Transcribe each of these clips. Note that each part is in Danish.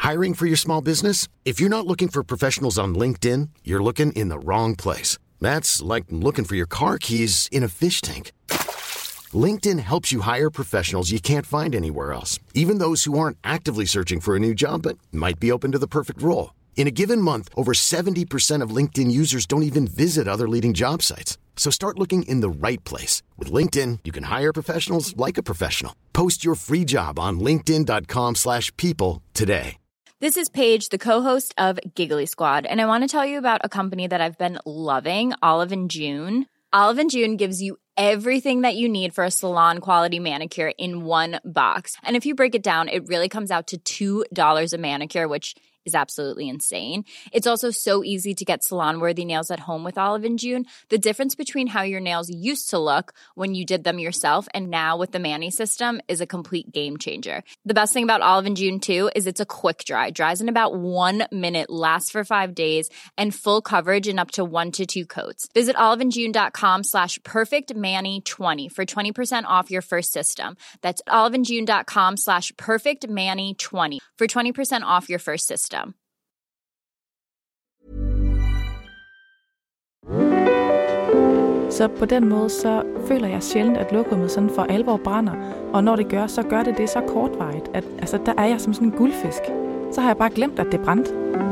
Hiring for your small business? If you're not looking for professionals on LinkedIn, you're looking in the wrong place. That's like looking for your car keys in a fish tank. LinkedIn helps you hire professionals you can't find anywhere else, even those who aren't actively searching for a new job but might be open to the perfect role. In a given month, over 70% of LinkedIn users don't even visit other leading job sites. So start looking in the right place. With LinkedIn, you can hire professionals like a professional. Post your free job on linkedin.com/people today. This is Paige, the co-host of Giggly Squad, and I want to tell you about a company that I've been loving, Olive & June. Olive & June gives you everything that you need for a salon-quality manicure in one box. And if you break it down, it really comes out to $2 a manicure, which is absolutely insane. It's also so easy to get salon-worthy nails at home with Olive & June. The difference between how your nails used to look when you did them yourself and now with the Mani system is a complete game changer. The best thing about Olive & June, too, is it's a quick dry. Dries in about 1 minute, lasts for 5 days, and full coverage in up to 1 to 2 coats. Visit oliveandjune.com/perfectmani20 for 20% off your first system. That's oliveandjune.com/perfectmani20 for 20% off your first system. Så på den måde, så føler jeg sjældent, at lokummet sådan for alvor brænder. Og når det gør, så gør det så kortvarigt, at altså, der er jeg som sådan en guldfisk. Så har jeg bare glemt, at det brændte.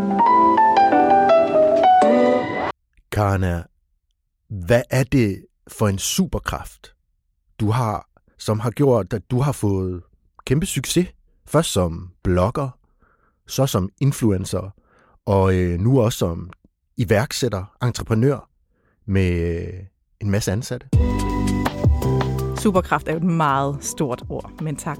Karana, hvad er det for en superkraft, du har, som har gjort, at du har fået kæmpe succes? Først som blogger, så som influencer, og nu også som iværksætter, entreprenør med en masse ansatte. Superkraft er jo et meget stort ord, men tak.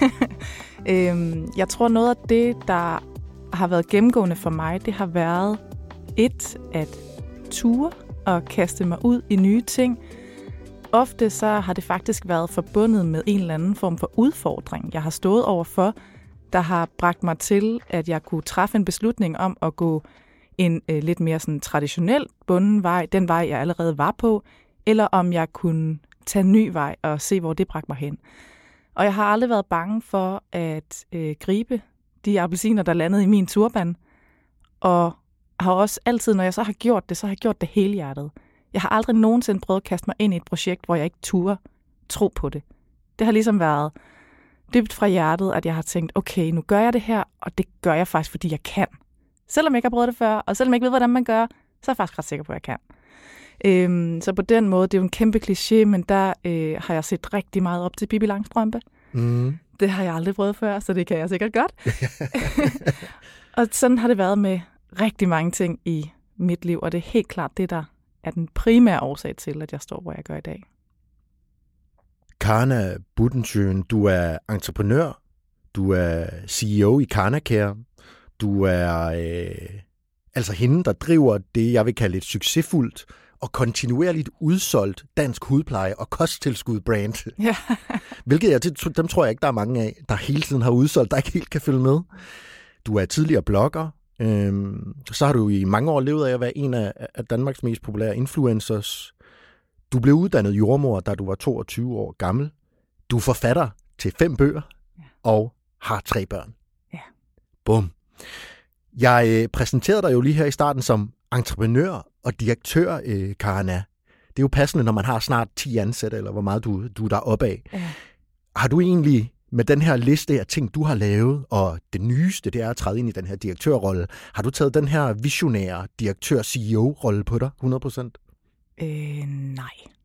Jeg tror noget af det, der har været gennemgående for mig, det har været at ture og kaste mig ud i nye ting. Ofte så har det faktisk været forbundet med en eller anden form for udfordring, jeg har stået overfor, der har bragt mig til, at jeg kunne træffe en beslutning om at gå en lidt mere sådan traditionel bunden vej, den vej, jeg allerede var på, eller om jeg kunne tage en ny vej og se, hvor det bragte mig hen. Og jeg har aldrig været bange for at gribe de appelsiner, der landede i min turban, og har også altid, når jeg så har gjort det, så har jeg gjort det helhjertet. Jeg har aldrig nogensinde prøvet at kaste mig ind i et projekt, hvor jeg ikke turde tro på det. Det har ligesom været dybt fra hjertet, at jeg har tænkt, okay, nu gør jeg det her, og det gør jeg faktisk, fordi jeg kan. Selvom jeg ikke har prøvet det før, og selvom jeg ikke ved, hvordan man gør, så er jeg faktisk ret sikker på, at jeg kan. Så på den måde, det er jo en kæmpe kliché, men der har jeg set rigtig meget op til Pippi Langstrømpe. Mm. Det har jeg aldrig prøvet før, så det kan jeg sikkert godt. Og sådan har det været med rigtig mange ting i mit liv, og det er helt klart det, der er den primære årsag til, at jeg står, hvor jeg gør i dag. Karana Buttensjøen, du er entreprenør, du er CEO i Karnacare, du er altså hende, der driver det, jeg vil kalde et succesfuldt og kontinuerligt udsolgt dansk hudpleje- og kosttilskud-brand. Ja. Hvilket dem tror jeg ikke, der er mange af, der hele tiden har udsolgt, der ikke helt kan følge med. Du er tidligere blogger. Så har du i mange år levet af at være en af Danmarks mest populære influencers. Du blev uddannet jordmor, da du var 22 år gammel. Du er forfatter til 5 bøger og har 3 børn. Ja. Bum. Jeg præsenterede dig jo lige her i starten som entreprenør og direktør, Karana. Det er jo passende, når man har snart 10 ansatte, eller hvor meget du er deroppe af. Ja. Har du egentlig med den her liste af ting, du har lavet, og det nyeste, det er at træde ind i den her direktørrolle, har du taget den her visionære direktør-CEO-rolle på dig 100%? Nej.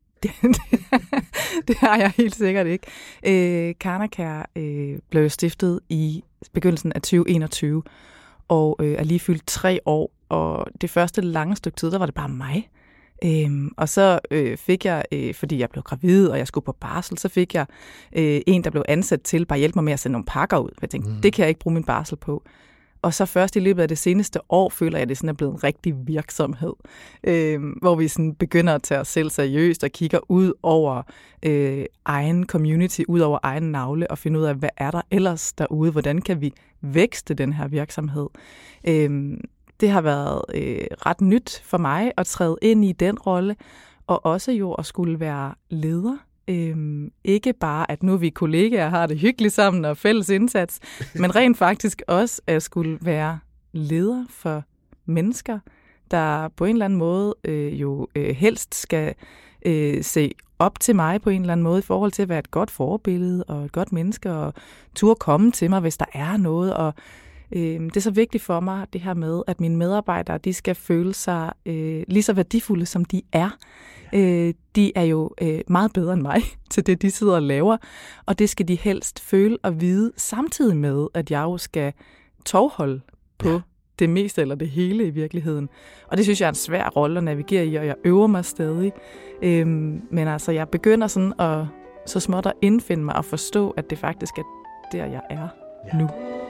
Det har jeg helt sikkert ikke. Karnacare blev stiftet i begyndelsen af 2021, og er lige fyldt 3 år, og det første lange stykke tid, der var det bare mig. Og så fik jeg, fordi jeg blev gravid, og jeg skulle på barsel, så fik jeg en, der blev ansat til bare hjælpe mig med at sende nogle pakker ud. Jeg tænkte, det kan jeg ikke bruge min barsel på. Og så først i løbet af det seneste år, føler jeg, at det sådan er blevet en rigtig virksomhed, hvor vi sådan begynder at tage os selv seriøst og kigger ud over egen community, ud over egen navle og finde ud af, hvad er der ellers derude? Hvordan kan vi vækste den her virksomhed? Det har været ret nyt for mig at træde ind i den rolle, og også jo at skulle være leder Ikke bare, at nu er vi kollegaer og har det hyggeligt sammen og fælles indsats, men rent faktisk også at skulle være leder for mennesker, der på en eller anden måde helst skal se op til mig på en eller anden måde i forhold til at være et godt forbillede og et godt menneske og turde komme til mig, hvis der er noget. Og det er så vigtigt for mig, det her med, at mine medarbejdere, de skal føle sig lige så værdifulde, som de er. De er jo meget bedre end mig til det, de sidder og laver, og det skal de helst føle og vide, samtidig med, at jeg jo skal tovholde på det meste eller det hele i virkeligheden. Og det synes jeg er en svær rolle at navigere i, og jeg øver mig stadig. Men altså, jeg begynder sådan at så småt at indfinde mig og forstå, at det faktisk er der, jeg er nu.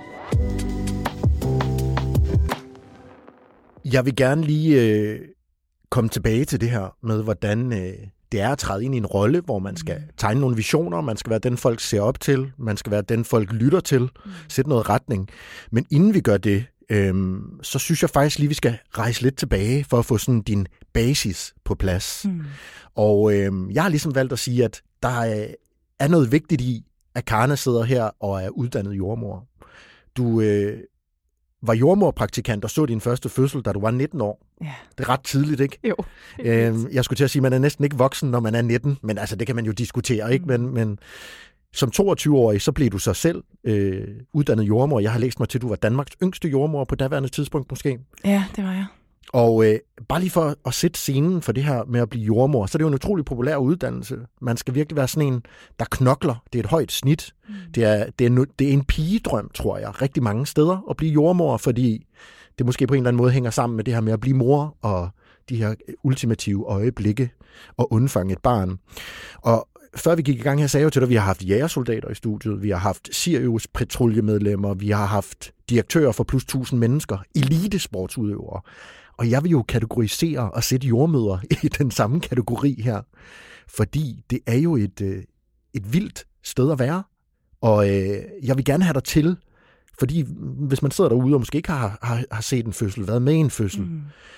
Jeg vil gerne lige komme tilbage til det her med, hvordan det er at træde ind i en rolle, hvor man skal tegne nogle visioner, man skal være den, folk ser op til, man skal være den, folk lytter til, sætte noget retning. Men inden vi gør det, så synes jeg faktisk lige, vi skal rejse lidt tilbage for at få sådan din basis på plads. Og jeg har ligesom valgt at sige, at der er noget vigtigt i, at Karna sidder her og er uddannet jordmor. Du var jordmorpraktikant og så din første fødsel, da du var 19 år. Ja. Det er ret tidligt, ikke? Jo. Jeg skulle til at sige, at man er næsten ikke voksen, når man er 19, men altså, det kan man jo diskutere, ikke? Men som 22-årig, så blev du så selv uddannet jordmor. Jeg har læst mig til, at du var Danmarks yngste jordmor på daværende tidspunkt måske. Ja, det var jeg. Og bare lige for at sætte scenen for det her med at blive jordmor, så er det jo en utrolig populær uddannelse. Man skal virkelig være sådan en, der knokler. Det er et højt snit. Det er en pigedrøm, tror jeg, rigtig mange steder at blive jordmor, fordi det måske på en eller anden måde hænger sammen med det her med at blive mor og de her ultimative øjeblikke og undfange et barn. Og før vi gik i gang her, sagde jeg jo til dig, at vi har haft jægersoldater i studiet, vi har haft Sirius patruljemedlemmer, vi har haft direktører for plus 1000 mennesker, elitesportsudøvere. Og jeg vil jo kategorisere og sætte jordmødre i den samme kategori her, fordi det er jo et vildt sted at være. Og jeg vil gerne have dig til, fordi hvis man sidder derude og måske ikke har set en fødsel, været med i en fødsel,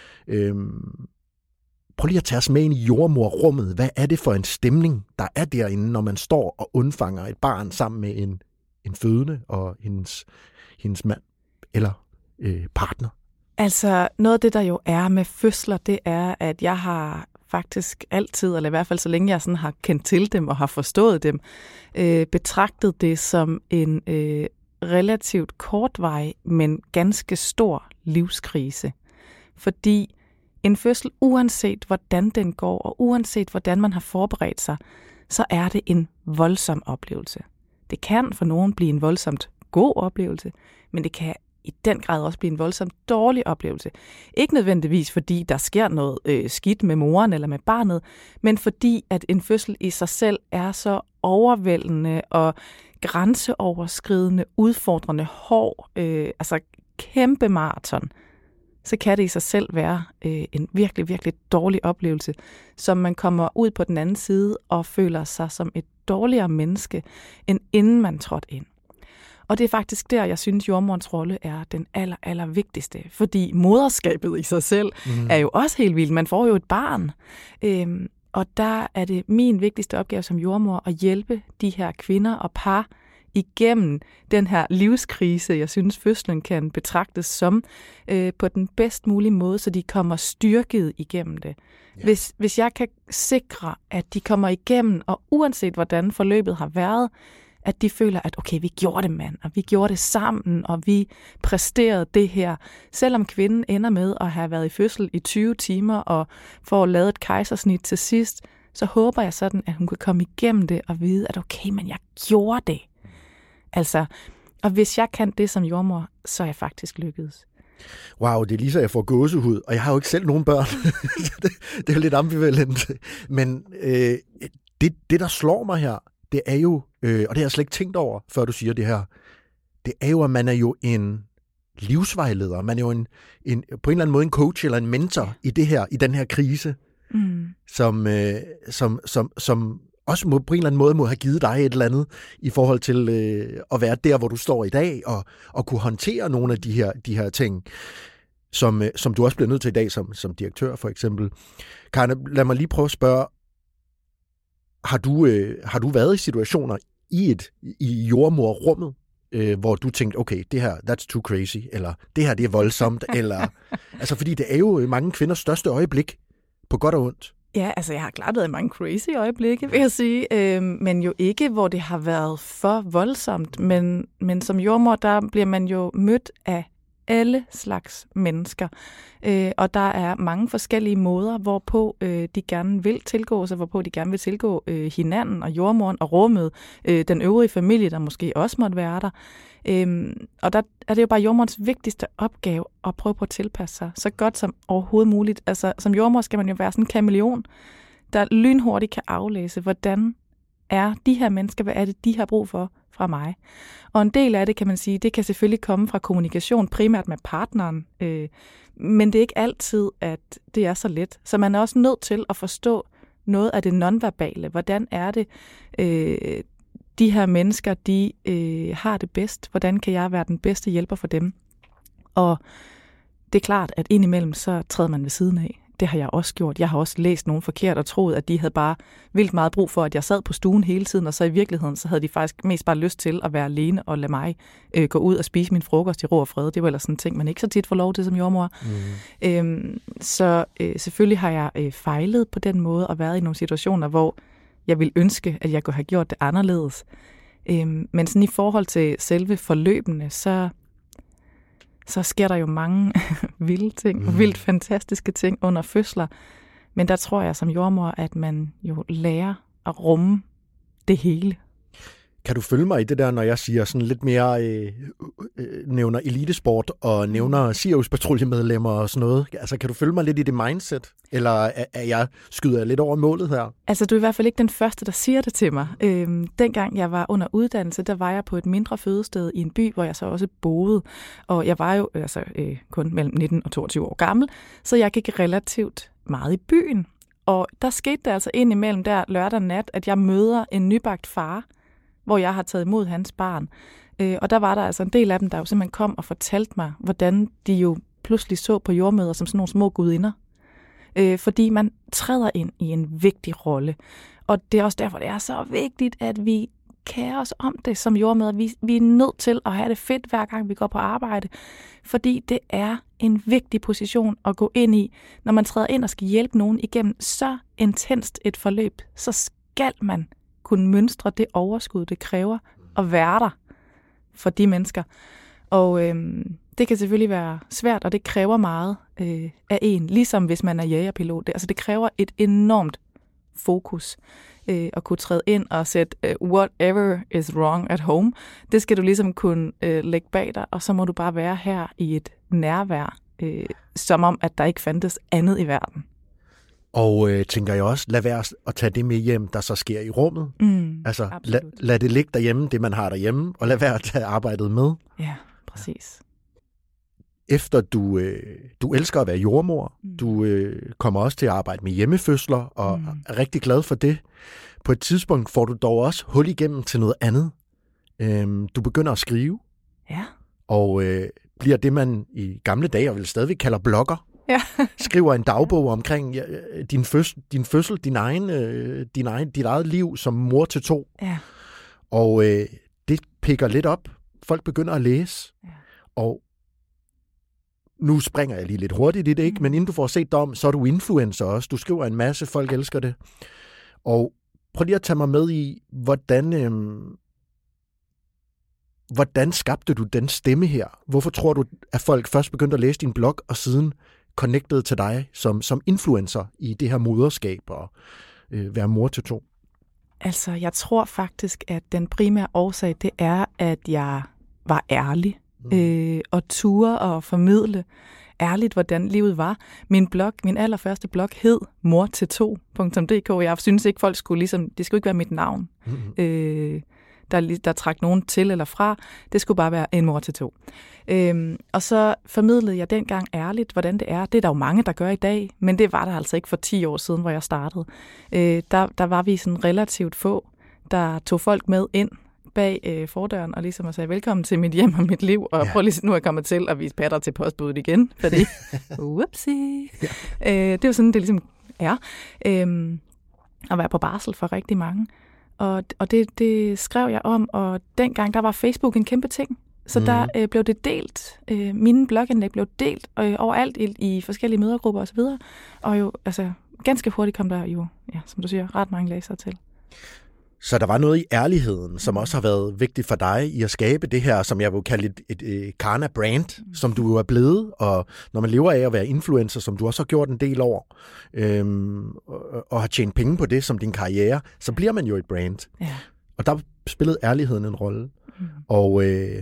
prøv lige at tage os med ind i jordmorrummet. Hvad er det for en stemning, der er derinde, når man står og undfanger et barn sammen med en fødende og hendes mand eller partner? Altså, noget af det, der jo er med fødsler, det er, at jeg har faktisk altid, eller i hvert fald så længe jeg sådan har kendt til dem og har forstået dem, betragtet det som en relativt kortvarig, men ganske stor livskrise. Fordi en fødsel, uanset hvordan den går, og uanset hvordan man har forberedt sig, så er det en voldsom oplevelse. Det kan for nogen blive en voldsomt god oplevelse, men det kan i den grad også blive en voldsomt dårlig oplevelse. Ikke nødvendigvis, fordi der sker noget skidt med moren eller med barnet, men fordi, at en fødsel i sig selv er så overvældende og grænseoverskridende, udfordrende, hård, altså kæmpe maraton, så kan det i sig selv være en virkelig, virkelig dårlig oplevelse, som man kommer ud på den anden side og føler sig som et dårligere menneske, end inden man trådte ind. Og det er faktisk der, jeg synes, jordmorens rolle er den aller vigtigste. Fordi moderskabet i sig selv er jo også helt vildt. Man får jo et barn. Og der er det min vigtigste opgave som jordmor at hjælpe de her kvinder og par igennem den her livskrise, jeg synes, fødslen kan betragtes som, på den bedst mulige måde, så de kommer styrket igennem det. Ja. Hvis jeg kan sikre, at de kommer igennem, og uanset hvordan forløbet har været, at de føler, at okay, vi gjorde det, mand, og vi gjorde det sammen, og vi præsterede det her. Selvom kvinden ender med at have været i fødsel i 20 timer, og får lavet et kejsersnit til sidst, så håber jeg sådan, at hun kan komme igennem det og vide, at okay, men jeg gjorde det. Altså, og hvis jeg kan det som jordmor, så er jeg faktisk lykkedes. Wow, det er lige så jeg får gåsehud, og jeg har jo ikke selv nogen børn. det er jo lidt ambivalent. Men det, der slår mig her, det er jo, og det har jeg slet ikke tænkt over, før du siger det her, det er jo, at man er jo en livsvejleder. Man er jo på en eller anden måde en coach eller en mentor i det her, i den her krise, som også på en eller anden måde må have givet dig et eller andet i forhold til at være der, hvor du står i dag, og kunne håndtere nogle af de her ting, som du også bliver nødt til i dag som direktør, for eksempel. Karna, lad mig lige prøve at spørge, Har du været i situationer i jordmorrummet, hvor du tænkte, okay, det her, that's too crazy, eller det her, det er voldsomt, eller... Altså, fordi det er jo mange kvinders største øjeblik, på godt og ondt. Ja, altså jeg har klart været i mange crazy øjeblikke, vil jeg sige, men jo ikke, hvor det har været for voldsomt. Men som jordmor, der bliver man jo mødt af alle slags mennesker. Og der er mange forskellige måder, hvorpå de gerne vil tilgå sig, hvorpå de gerne vil tilgå hinanden og jordmoren og rummet, den øvrige familie, der måske også måtte være der. Og der er det jo bare jordmorens vigtigste opgave at prøve på at tilpasse sig så godt som overhovedet muligt. Altså som jordmor skal man jo være sådan en kameleon, der lynhurtigt kan aflæse, hvordan er de her mennesker, hvad er det, de har brug for fra mig. Og en del af det, kan man sige, det kan selvfølgelig komme fra kommunikation, primært med partneren, men det er ikke altid, at det er så let. Så man er også nødt til at forstå noget af det nonverbale. Hvordan er det, de her mennesker, de har det bedst? Hvordan kan jeg være den bedste hjælper for dem? Og det er klart, at indimellem så træder man ved siden af. Det har jeg også gjort. Jeg har også læst nogen forkert og troet, at de havde bare vildt meget brug for, at jeg sad på stuen hele tiden, og så i virkeligheden, så havde de faktisk mest bare lyst til at være alene og lade mig gå ud og spise min frokost i ro og fred. Det var ellers sådan en ting, man ikke så tit får lov til som jordmor. Så selvfølgelig har jeg fejlet på den måde og været i nogle situationer, hvor jeg ville ønske, at jeg kunne have gjort det anderledes. Men sådan i forhold til selve forløbene, så sker der jo mange vilde ting, vildt fantastiske ting under fødsler. Men der tror jeg som jordmor, at man jo lærer at rumme det hele. Kan du følge mig i det der, når jeg siger sådan lidt mere, nævner elitesport og nævner Sirius-patruljemedlemmer og sådan noget? Altså, kan du følge mig lidt i det mindset? Eller skyder jeg lidt over målet her? Altså, du er i hvert fald ikke den første, der siger det til mig. Dengang jeg var under uddannelse, der var jeg på et mindre fødested i en by, hvor jeg så også boede. Og jeg var jo kun mellem 19 og 22 år gammel, så jeg gik relativt meget i byen. Og der skete det altså indimellem der lørdag nat, at jeg møder en nybagt far, hvor jeg har taget imod hans barn. Og der var der altså en del af dem, der jo simpelthen kom og fortalte mig, hvordan de jo pludselig så på jordmødre som sådan nogle små gudinder. Fordi man træder ind i en vigtig rolle. Og det er også derfor, det er så vigtigt, at vi kærer os om det som jordmødre. Vi er nødt til at have det fedt, hver gang vi går på arbejde. Fordi det er en vigtig position at gå ind i. Når man træder ind og skal hjælpe nogen igennem så intenst et forløb, så skal man kunne mønstre det overskud, det kræver at være der for de mennesker. Og det kan selvfølgelig være svært, og det kræver meget af en, ligesom hvis man er jægerpilot. Altså det kræver et enormt fokus at kunne træde ind og sætte whatever is wrong at home. Det skal du ligesom kunne lægge bag dig, og så må du bare være her i et nærvær, som om, at der ikke fandtes andet i verden. Og tænker jeg også, lad være at tage det med hjem, der så sker i rummet. Altså, lad det ligge derhjemme, det man har derhjemme, og lad være at tage arbejdet med. Ja, præcis. Efter du elsker at være jordmor, du kommer også til at arbejde med hjemmefødsler, og er rigtig glad for det. På et tidspunkt får du dog også hul igennem til noget andet. Du begynder at skrive, og bliver det, man i gamle dage, og vel stadigvæk kalder blogger. Ja. Skriver en dagbog omkring din fødsel, dit eget liv som mor til 2. Ja. Og det pikker lidt op. Folk begynder at læse. Ja. Og nu springer jeg lige lidt hurtigt i det, ikke? Men inden du får set dig om, så er du influencer også. Du skriver en masse, folk elsker det. Og prøv lige at tage mig med i, hvordan skabte du den stemme her? Hvorfor tror du, at folk først begyndte at læse din blog, og siden connected til dig som influencer i det her moderskab og være mor til 2? Altså, jeg tror faktisk, at den primære årsag, det er, at jeg var ærlig og turde og formidle ærligt, hvordan livet var. Min allerførste blog hed mortil2.dk. Jeg synes ikke, folk skulle det skulle ikke være mit navn. Der trak nogen til eller fra. Det skulle bare være en mor til 2. Og så formidlede jeg dengang ærligt, hvordan det er. Det er der jo mange, der gør i dag, men det var der altså ikke for 10 år siden, hvor jeg startede. Der var vi sådan relativt få, der tog folk med ind bag fordøren og ligesom sagde, velkommen til mit hjem og mit liv, og prøv lige nu at komme til at vise patter til postbuddet igen, fordi whoopsie. Det er jo sådan, det ligesom er. at være på barsel for rigtig mange. Og det skrev jeg om, og dengang der var Facebook en kæmpe ting. Så der blev det delt. Mine blogindlæg blev delt overalt i forskellige mødergrupper osv. Og jo, altså, ganske hurtigt kom der jo, ja, som du siger, ret mange læsere til. Så der var noget i ærligheden, som også har været vigtigt for dig i at skabe det her, som jeg vil kalde et Karna-brand, som du er blevet, og når man lever af at være influencer, som du også har gjort en del år, og har tjent penge på det som din karriere, så bliver man jo et brand. Ja. Og der spillede ærligheden en rolle. Og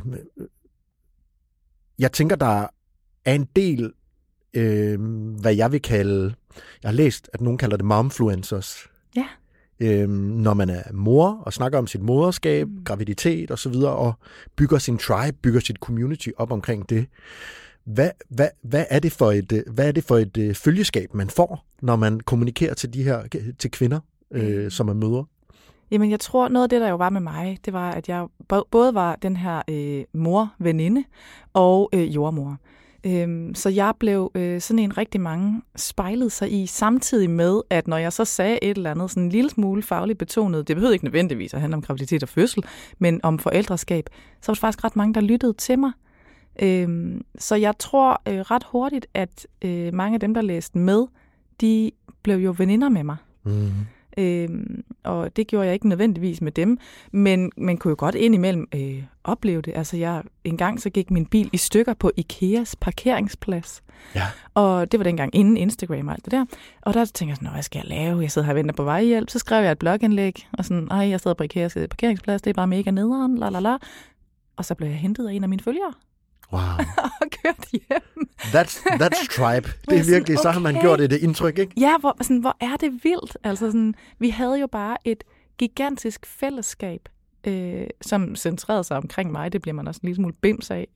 jeg tænker, der er en del, hvad jeg vil kalde, jeg har læst, at nogen kalder det momfluencers. Ja. Når man er mor og snakker om sit moderskab, graviditet og så videre, og bygger sin tribe, bygger sit community op omkring det. Hvad er det for et følgeskab, man får, når man kommunikerer til kvinder, som er mødre? Jamen, jeg tror, noget af det, der jo var med mig, det var, at jeg både var den her mor-veninde og jordmor. Så jeg blev sådan en rigtig mange spejlet sig i, samtidig med, at når jeg så sagde et eller andet sådan en lille smule fagligt betonet, det behøvede ikke nødvendigvis at handle om graviditet og fødsel, men om forældreskab, så var der faktisk ret mange, der lyttede til mig. Så jeg tror ret hurtigt, at mange af dem, der læste med, de blev jo veninder med mig. Og det gjorde jeg ikke nødvendigvis med dem, men man kunne jo godt indimellem opleve det. Altså en gang så gik min bil i stykker på Ikeas parkeringsplads. Ja. Og det var dengang inden Instagram og alt det der. Og der tænkte jeg sådan, hvad skal jeg lave? Jeg sidder her og venter på vejhjælp. Så skrev jeg et blogindlæg, og sådan, jeg sidder på Ikeas parkeringsplads, det er bare mega nederen, lalala. Og så blev jeg hentet af en af mine følgere. Wow. Og kørt hjem. That's tribe. Det er virkelig, så har man gjort det indtryk, ikke? Ja, hvor er det vildt. Altså sådan, vi havde jo bare et gigantisk fællesskab, som centrerede sig omkring mig. Det bliver man også en lille smule bims af.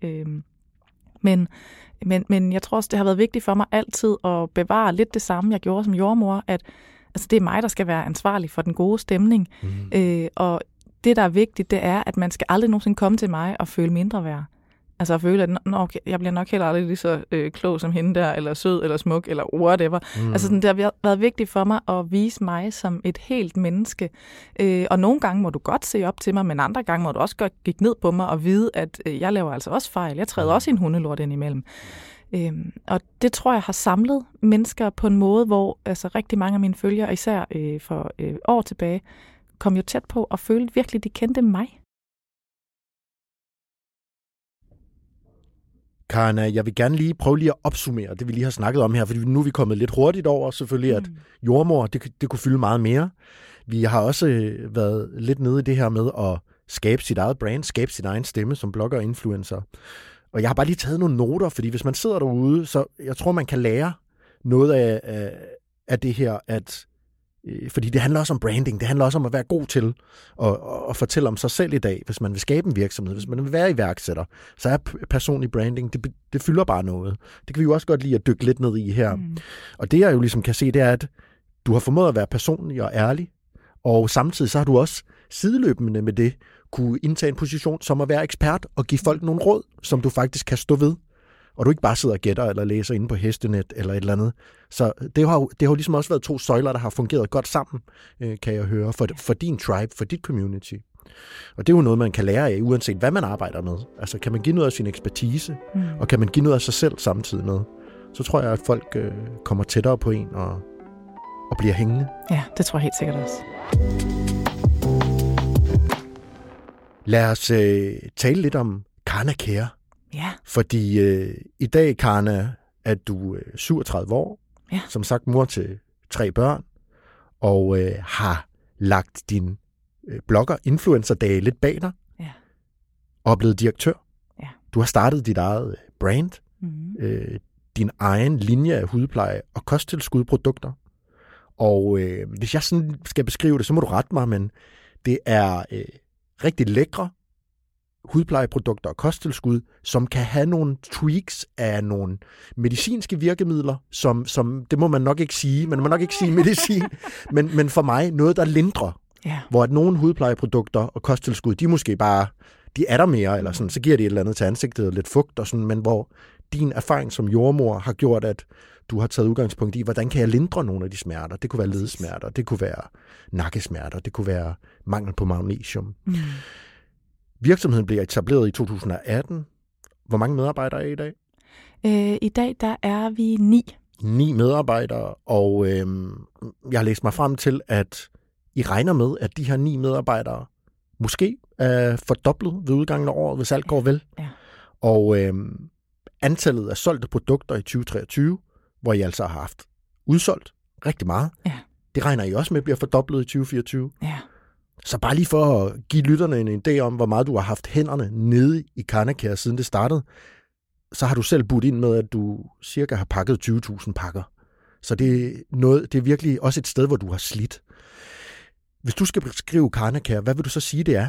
Men jeg tror også, det har været vigtigt for mig altid at bevare lidt det samme, jeg gjorde som jordmor, at altså, det er mig, der skal være ansvarlig for den gode stemning. Og det, der er vigtigt, det er, at man skal aldrig nogensinde komme til mig og føle mindre værd. Altså at føle, at jeg bliver nok heller aldrig lige så klog som hende der, eller sød, eller smuk, eller whatever. Altså sådan, det har været vigtigt for mig at vise mig som et helt menneske. Og nogle gange må du godt se op til mig, men andre gange må du også godt kigge ned på mig og vide, at jeg laver altså også fejl. Jeg træder også en hundelort indimellem. Og det tror jeg har samlet mennesker på en måde, hvor altså, rigtig mange af mine følgere, især for år tilbage, kom jo tæt på og følte virkelig, de kendte mig. Karna, jeg vil gerne lige prøve lige at opsummere det, vi lige har snakket om her, fordi nu er vi kommet lidt hurtigt over, selvfølgelig, at jordmor, det kunne fylde meget mere. Vi har også været lidt nede i det her med at skabe sit eget brand, skabe sin egen stemme som blogger og influencer. Og jeg har bare lige taget nogle noter, fordi hvis man sidder derude, så jeg tror, man kan lære noget af det her, fordi det handler også om branding, det handler også om at være god til at fortælle om sig selv i dag, hvis man vil skabe en virksomhed, hvis man vil være iværksætter, så er personlig branding, det fylder bare noget. Det kan vi jo også godt lide at dykke lidt ned i her. Og det jeg jo ligesom kan se, det er, at du har formået at være personlig og ærlig, og samtidig så har du også sideløbende med det kunne indtage en position som at være ekspert og give folk nogle råd, som du faktisk kan stå ved. Og du ikke bare sidder og gætter eller læser inde på Hestenet eller et eller andet. Så det har jo ligesom også været to søjler, der har fungeret godt sammen, kan jeg høre, for din tribe, for dit community. Og det er jo noget, man kan lære af, uanset hvad man arbejder med. Altså kan man give noget af sin ekspertise, og kan man give noget af sig selv samtidig med, så tror jeg, at folk kommer tættere på en og bliver hængende. Ja, det tror jeg helt sikkert også. Lad os tale lidt om Karna Care. Ja. Fordi i dag, Karna, er du 37 år, som sagt mor til 3 børn, og har lagt din blogger-influencer-dage lidt bag dig, og er blevet direktør. Ja. Du har startet dit eget brand, din egen linje af hudpleje og kosttilskudprodukter. Og hvis jeg sådan skal beskrive det, så må du rette mig, men det er rigtig lækre hudplejeprodukter og kosttilskud, som kan have nogle tweaks af nogle medicinske virkemidler, som det må man nok ikke sige, man må nok ikke sige medicin, men for mig noget, der lindrer. Yeah. Hvor at nogle hudplejeprodukter og kosttilskud, de måske bare, de er der mere, eller sådan, så giver de et eller andet til ansigtet, lidt fugt og sådan, men hvor din erfaring som jordmor har gjort, at du har taget udgangspunkt i, hvordan kan jeg lindre nogle af de smerter? Det kunne være ledsmerter, det kunne være nakkesmerter, det kunne være mangel på magnesium. Virksomheden blev etableret i 2018. Hvor mange medarbejdere er I dag? I dag der er vi 9. 9 medarbejdere, og jeg har læst mig frem til, at I regner med, at de her 9 medarbejdere måske er fordoblet ved udgangen af året, hvis alt går vel. Ja. Og antallet af solgte produkter i 2023, hvor I altså har haft udsolgt rigtig meget, det regner I også med bliver fordoblet i 2024. Ja. Så bare lige for at give lytterne en idé om, hvor meget du har haft hænderne nede i Carnacare, siden det startede, så har du selv budt ind med, at du cirka har pakket 20.000 pakker. Så det er virkelig også et sted, hvor du har slidt. Hvis du skal beskrive Carnacare, hvad vil du så sige, det er?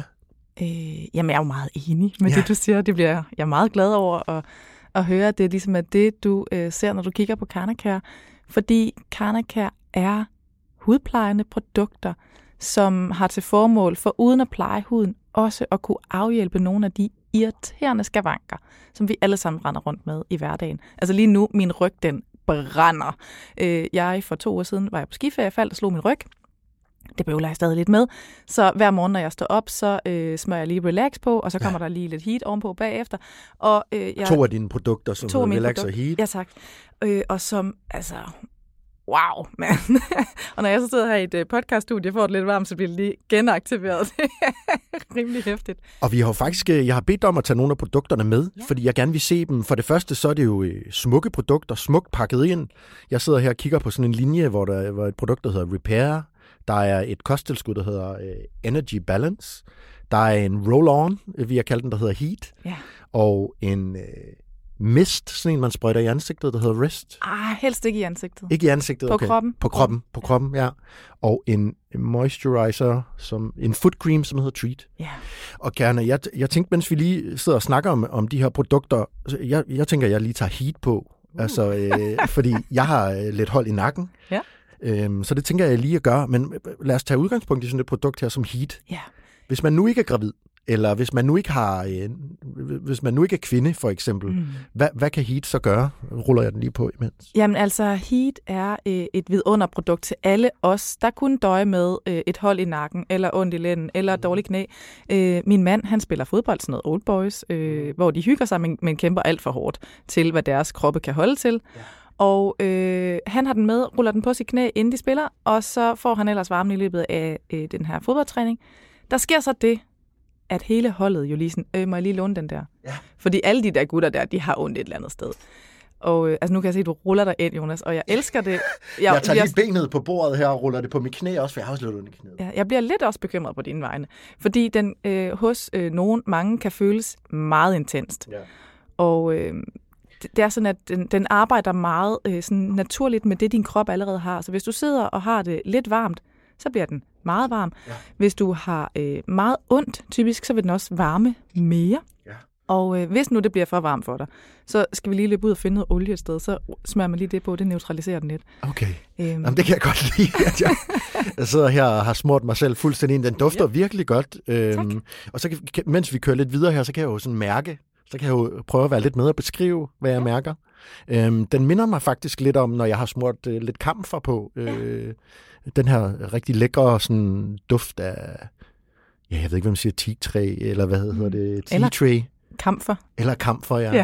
Jamen, jeg er jo meget enig med det, du siger. Det bliver jeg er meget glad over at høre. Det er ligesom at det, du ser, når du kigger på Carnacare. Fordi Carnacare er hudplejende produkter, som har til formål, for uden at pleje huden, også at kunne afhjælpe nogle af de irriterende skavanker, som vi alle sammen render rundt med i hverdagen. Altså lige nu, min ryg, den brænder. Jeg for 2 uger siden var jeg på skiferie, jeg faldt og slog min ryg. Det bøvler jeg stadig lidt med. Så hver morgen, når jeg står op, så smører jeg lige Relax på, og så kommer der lige lidt heat ovenpå bagefter. Og, 2 af dine produkter, som Relax og Heat. Ja, tak. Og som, altså, wow, mand. Og når jeg så sidder her i et podcaststudie, får det lidt varmt, så bliver det lige genaktiveret. Det er rimelig hæftigt. Og vi har faktisk, jeg har bedt om at tage nogle af produkterne med, fordi jeg gerne vil se dem. For det første, så er det jo smukke produkter, smukt pakket ind. Jeg sidder her og kigger på sådan en linje, hvor der var et produkt, der hedder Repair. Der er et kosttilskud, der hedder Energy Balance. Der er en roll-on, vi har kaldt den, der hedder Heat. Ja. Og en mist, sådan en, man sprøjter i ansigtet, der hedder Rest. Helst ikke i ansigtet. Ikke i ansigtet, på okay. Kroppen. På kroppen, ja. Og en moisturizer, en foot cream, som hedder Treat. Ja. Og Kerne, jeg tænkte, mens vi lige sidder og snakker om de her produkter, jeg tænker, jeg lige tager Heat på. Altså, fordi jeg har lidt hold i nakken. Ja. Så det tænker jeg lige at gøre, men lad os tage udgangspunkt i sådan et produkt her som Heat. Ja. Hvis man nu ikke er gravid, eller hvis man nu ikke er kvinde, for eksempel, hvad kan Heat så gøre? Ruller jeg den lige på imens? Jamen altså, Heat er et vidunderprodukt til alle os, der kunne døje med et hold i nakken, eller ondt i lænden, eller dårlig knæ. Min mand, han spiller fodbold, sådan noget Old Boys, hvor de hygger sig, men kæmper alt for hårdt til, hvad deres kroppe kan holde til. Ja. Og han har den med, ruller den på sit knæ, inden de spiller, og så får han ellers varmen i løbet af den her fodboldtræning. Der sker så det, at hele holdet jo lige sådan, må jeg lige låne den der? Ja. Fordi alle de der gutter der, de har ondt et eller andet sted. Og altså nu kan jeg se, at du ruller dig ind, Jonas, og jeg elsker det. Jeg tager lige benet på bordet her og ruller det på mit knæ også, for jeg har også lidt ondt i knæet. Ja, jeg bliver lidt også bekymret på dine vegne, fordi den hos mange kan føles meget intenst. Ja. Og det er sådan, at den arbejder meget sådan naturligt med det, din krop allerede har. Så hvis du sidder og har det lidt varmt, så bliver den meget varm. Ja. Hvis du har meget ondt, typisk, så vil den også varme mere. Ja. Og hvis nu det bliver for varmt for dig, så skal vi lige løbe ud og finde noget olie et sted, så smører man lige det på, det neutraliserer den lidt. Okay. Jamen, det kan jeg godt lide. At jeg sidder her og har smurt mig selv fuldstændig ind. Den dufter virkelig godt. Og så mens vi kører lidt videre her, så kan jeg jo sådan mærke, så kan jeg jo prøve at være lidt med at beskrive, hvad jeg mærker. Den minder mig faktisk lidt om, når jeg har smurt lidt kamfer på. Den her rigtig lækre sådan, duft af, jeg ved ikke, hvad man siger, teaktræ, eller hvad hedder det? Tea-træ. Kamfer. Eller kamfer, ja.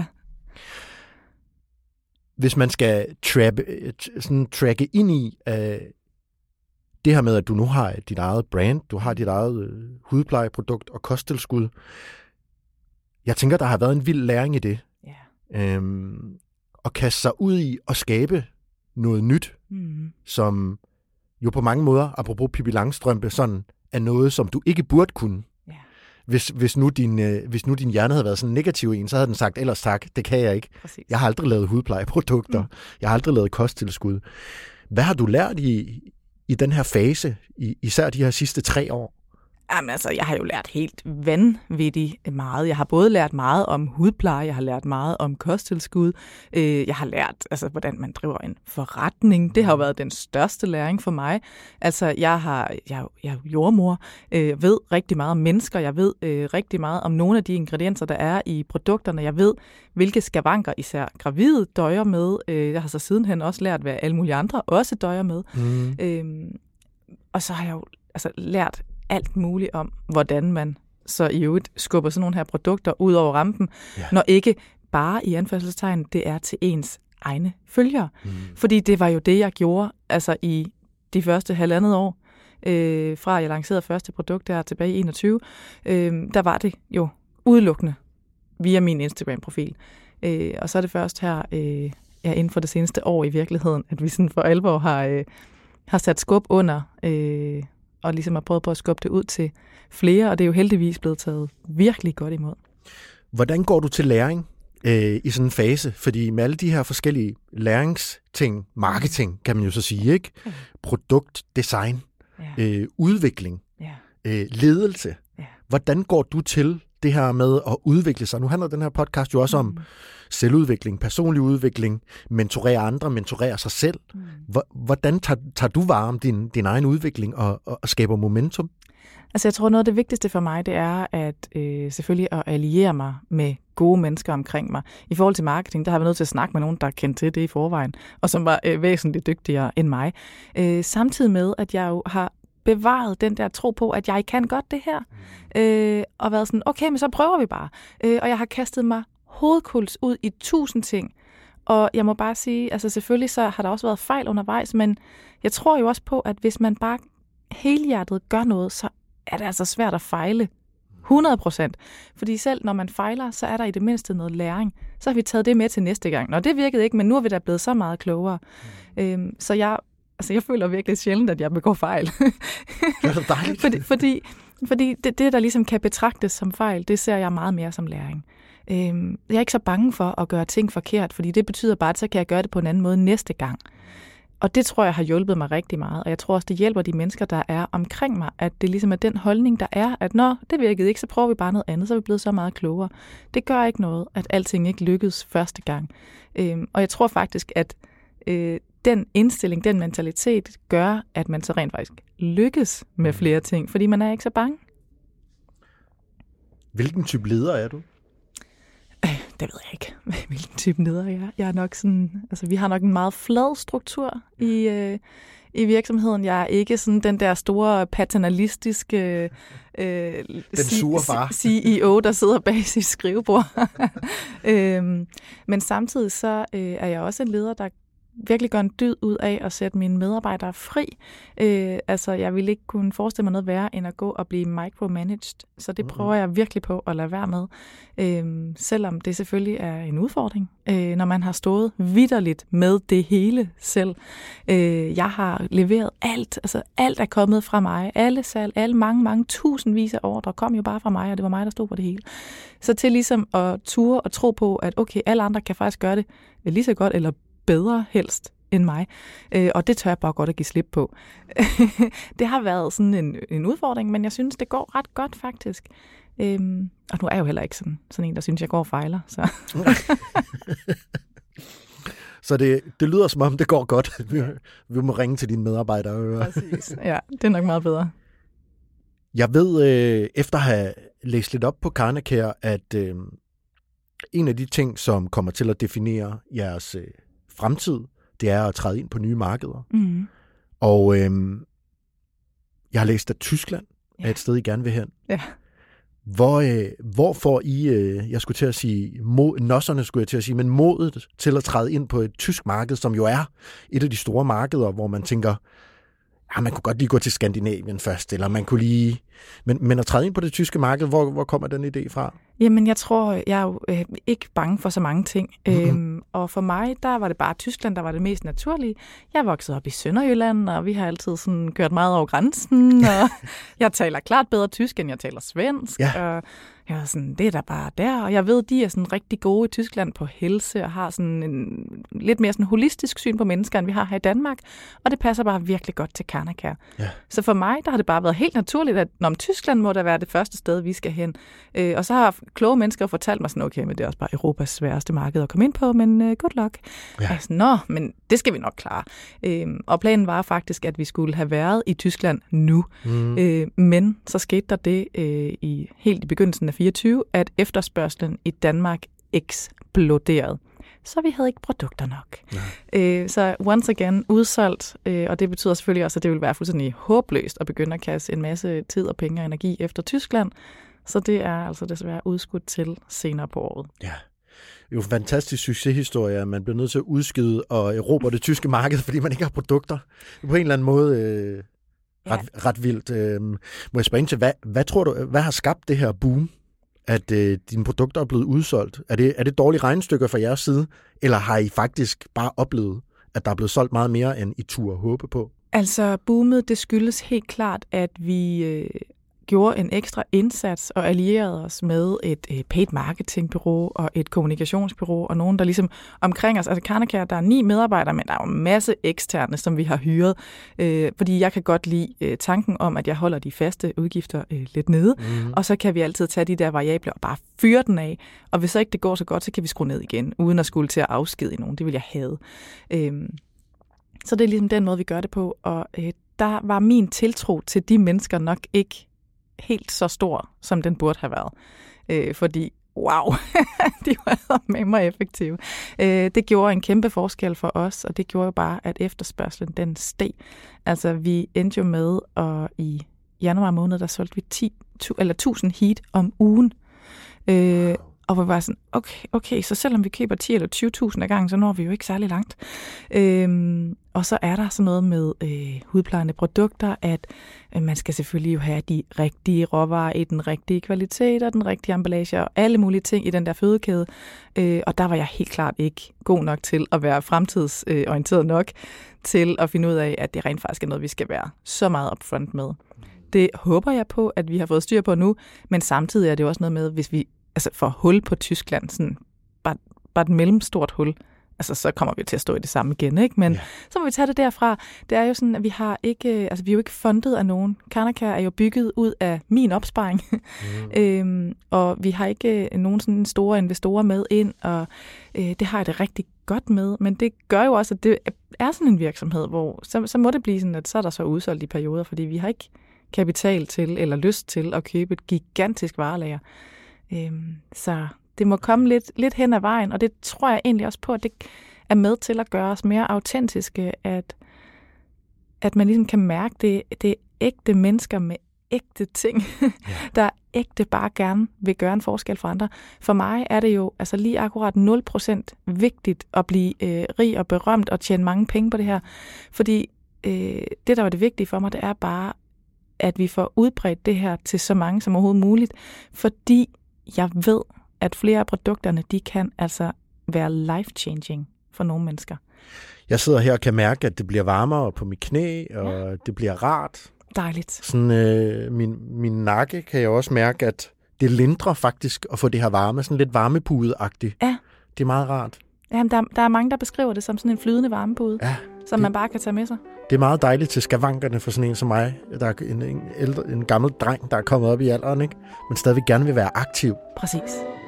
Hvis man skal tracke ind i det her med, at du nu har dit eget brand, du har dit eget hudplejeprodukt og kosttilskud, jeg tænker, der har været en vild læring i det. Yeah. At kaste sig ud i at skabe noget nyt, som jo på mange måder, apropos Pippi Langstrømpe, sådan er noget, som du ikke burde kunne. Yeah. Hvis nu din hjerne havde været sådan negativ i en, så havde den sagt, ellers tak, det kan jeg ikke. Præcis. Jeg har aldrig lavet hudplejeprodukter. Jeg har aldrig lavet kosttilskud. Hvad har du lært i den her fase, især de her sidste 3 år? Jamen altså, jeg har jo lært helt vanvittigt meget. Jeg har både lært meget om hudpleje, jeg har lært meget om kosttilskud, jeg har lært, altså, hvordan man driver en forretning. Det har jo været den største læring for mig. Altså, jeg er jordmor, ved rigtig meget om mennesker, jeg ved rigtig meget om nogle af de ingredienser, der er i produkterne. Jeg ved, hvilke skavanker især gravide døjer med. Jeg har så sidenhen også lært, hvad alle mulige andre også døjer med. Og så har jeg jo lært alt muligt om, hvordan man så i øvrigt skubber sådan nogle her produkter ud over rampen, når ikke bare i anførselstegn, det er til ens egne følgere. Fordi det var jo det, jeg gjorde altså i de første 1,5 år, fra jeg lancerede første produkt der tilbage i 21, der var det jo udelukkende via min Instagram-profil. Og så er det først her, inden for det seneste år i virkeligheden, at vi sådan for alvor har sat skub under og ligesom har prøvet på at skubbe det ud til flere, og det er jo heldigvis blevet taget virkelig godt imod. Hvordan går du til læring i sådan en fase? Fordi med alle de her forskellige læringsting, marketing kan man jo så sige, ikke? Produkt, design, udvikling, ledelse. Hvordan går du til det her med at udvikle sig? Nu handler den her podcast jo også om selvudvikling, personlig udvikling, mentorere andre, mentorere sig selv. Hvordan tager du vare om din egen udvikling og skaber momentum? Altså jeg tror, noget af det vigtigste for mig, det er at selvfølgelig at alliere mig med gode mennesker omkring mig. I forhold til marketing, der har vi nødt til at snakke med nogen, der kendte til det i forvejen, og som var væsentligt dygtigere end mig. Samtidig med, at jeg jo har bevaret den der tro på, at jeg kan godt det her, og været sådan, okay, men så prøver vi bare. Og jeg har kastet mig hovedkuls ud i 1000 ting. Og jeg må bare sige, altså selvfølgelig så har der også været fejl undervejs, men jeg tror jo også på, at hvis man bare helhjertet gør noget, så er det altså svært at fejle 100%. Fordi selv når man fejler, så er der i det mindste noget læring. Så har vi taget det med til næste gang. Nå, det virkede ikke, men nu er vi da blevet så meget klogere. Så jeg føler virkelig sjældent, at jeg begår fejl. Det er så dejligt. fordi det, der ligesom kan betragtes som fejl, det ser jeg meget mere som læring. Jeg er ikke så bange for at gøre ting forkert, fordi det betyder bare, at så kan jeg gøre det på en anden måde næste gang. Og det tror jeg har hjulpet mig rigtig meget, og jeg tror også, det hjælper de mennesker, der er omkring mig, at det ligesom er den holdning, der er, at når det virkede ikke, så prøver vi bare noget andet, så er vi blevet så meget klogere. Det gør ikke noget, at alting ikke lykkedes første gang. Og jeg tror faktisk, at den indstilling, den mentalitet, gør, at man så rent faktisk lykkes med flere ting, fordi man er ikke så bange. Hvilken type leder er du? Det ved jeg ikke, hvilken type leder jeg er. Jeg er nok sådan, altså vi har nok en meget flad struktur i virksomheden. Jeg er ikke sådan den der store paternalistiske CEO, der sidder bag sit skrivebord. Men samtidig så er jeg også en leder, der virkelig gør en dyd ud af at sætte mine medarbejdere fri. Altså, jeg vil ikke kunne forestille mig noget værre, end at gå og blive micromanaged. Så det prøver jeg virkelig på at lade være med. Selvom det selvfølgelig er en udfordring, når man har stået vitterligt med det hele selv. Jeg har leveret alt. Altså, alt er kommet fra mig. Alle salg, alle mange tusindvis af ordre kom jo bare fra mig, og det var mig, der stod på det hele. Så til ligesom at ture og tro på, at okay, alle andre kan faktisk gøre det lige så godt, eller bedre helst end mig. Og det tør jeg bare godt at give slip på. Det har været sådan en udfordring, men jeg synes, det går ret godt faktisk. Og nu er jeg jo heller ikke sådan en, der synes, jeg går og fejler. Så det lyder som om, det går godt. Vi må ringe til dine medarbejdere. Præcis. Ja, det er nok meget bedre. Jeg ved, efter at have læst lidt op på Carnacare, at en af de ting, som kommer til at definere jeres fremtid, det er at træde ind på nye markeder. Og jeg har læst, at Tyskland er et sted, I gerne vil hen. Ja. Hvor får I, jeg skulle til at sige, nosserne skulle jeg til at sige, men modet til at træde ind på et tysk marked, som jo er et af de store markeder, hvor man tænker, ja, man kunne godt lige gå til Skandinavien først, eller man kunne lige... Men at træde ind på det tyske marked, hvor kommer den idé fra? Jamen, jeg tror, jeg er jo ikke bange for så mange ting. Og for mig, der var det bare Tyskland, der var det mest naturlige. Jeg voksede op i Sønderjylland, og vi har altid sådan kørt meget over grænsen, og jeg taler klart bedre tysk, end jeg taler svensk. Ja. Og Jeg var sådan, det er da bare der. Og jeg ved, de er sådan rigtig gode i Tyskland på helse, og har sådan en lidt mere sådan holistisk syn på mennesker, end vi har her i Danmark. Og det passer bare virkelig godt til Carnacare. Ja. Så for mig, der har det bare været helt naturligt, at når Tyskland må da være det første sted, vi skal hen. Og så har kloge mennesker fortalt mig sådan, okay, men det er også bare Europas sværeste marked at komme ind på, men good luck. Ja. Jeg sådan, nå, men det skal vi nok klare. Og planen var faktisk, at vi skulle have været i Tyskland nu. Men så skete der det helt i begyndelsen af 24, at efterspørgslen i Danmark eksploderede. Så vi havde ikke produkter nok. Så once again udsolgt, og det betyder selvfølgelig også, at det vil være fuldstændig håbløst at begynde at kaste en masse tid og penge og energi efter Tyskland. Så det er altså desværre udskudt til senere på året. Ja. Det er jo en fantastisk succeshistorie, at man bliver nødt til at udskyde og erobre det tyske marked, fordi man ikke har produkter. På en eller anden måde ret vildt. Må jeg spørge ind til, hvad tror du, hvad har skabt det her boom, at dine produkter er blevet udsolgt? Er det dårlige regnestykker fra jeres side, eller har I faktisk bare oplevet, at der er blevet solgt meget mere, end I turde håbe på? Altså, boomet, det skyldes helt klart, at vi gjorde en ekstra indsats og allierede os med et paid marketingbureau og et kommunikationsbureau og nogen, der ligesom omkring os. Altså Carnacare, der er 9 medarbejdere, men der er jo en masse eksterne, som vi har hyret, fordi jeg kan godt lide tanken om, at jeg holder de faste udgifter lidt nede, og så kan vi altid tage de der variable og bare fyre den af, og hvis så ikke det går så godt, så kan vi skrue ned igen, uden at skulle til at afskedige nogen. Det vil jeg have. Så det er ligesom den måde, vi gør det på, og der var min tiltro til de mennesker nok ikke helt så stor, som den burde have været. Fordi, wow, de var med mig effektive. Det gjorde en kæmpe forskel for os, og det gjorde jo bare, at efterspørgselen, den steg. Altså, vi endte jo med, og i januar måned, der solgte vi 1000 heat om ugen. Og vi var sådan, okay, så selvom vi køber 10 eller 20.000 ad gangen, så når vi jo ikke særlig langt. Og så er der sådan noget med hudplejende produkter, at man skal selvfølgelig jo have de rigtige råvarer i den rigtige kvalitet og den rigtige emballage og alle mulige ting i den der fødekæde. Og der var jeg helt klart ikke god nok til at være fremtidsorienteret nok til at finde ud af, at det rent faktisk er noget, vi skal være så meget upfront med. Det håber jeg på, at vi har fået styr på nu, men samtidig er det også noget med, hvis vi får hul på Tyskland, sådan bare et mellemstort hul, altså så kommer vi til at stå i det samme igen, ikke? Men så må vi tage det derfra. Det er jo sådan, at vi har ikke, altså vi er jo ikke fundet af nogen. Carnacare er jo bygget ud af min opsparing, og vi har ikke nogen sådan store investorer med ind, og det har jeg det rigtig godt med, men det gør jo også, at det er sådan en virksomhed, hvor så må det blive sådan, at så er der så udsolgt i perioder, fordi vi har ikke kapital til, eller lyst til at købe et gigantisk varelager. Så det må komme lidt hen ad vejen, og det tror jeg egentlig også på, at det er med til at gøre os mere autentiske, at man ligesom kan mærke, det er ægte mennesker med ægte ting, der ægte bare gerne vil gøre en forskel for andre. For mig er det jo altså lige akkurat 0% vigtigt at blive rig og berømt og tjene mange penge på det her, fordi det, der var det vigtige for mig, det er bare, at vi får udbredt det her til så mange som overhovedet muligt, fordi jeg ved, at flere af produkterne, de kan altså være life-changing for nogle mennesker. Jeg sidder her og kan mærke, at det bliver varmere på mit knæ, og det bliver rart. Dejligt. Sådan, min nakke kan jeg også mærke, at det lindrer faktisk at få det her varme, sådan lidt varmepude-agtigt. Ja. Det er meget rart. Jamen, der er mange, der beskriver det som sådan en flydende varmepude, som man bare kan tage med sig. Det er meget dejligt til skavankerne for sådan en som mig. Der er en gammel dreng, der er kommet op i alderen, ikke? Men stadigvæk gerne vil være aktiv. Præcis.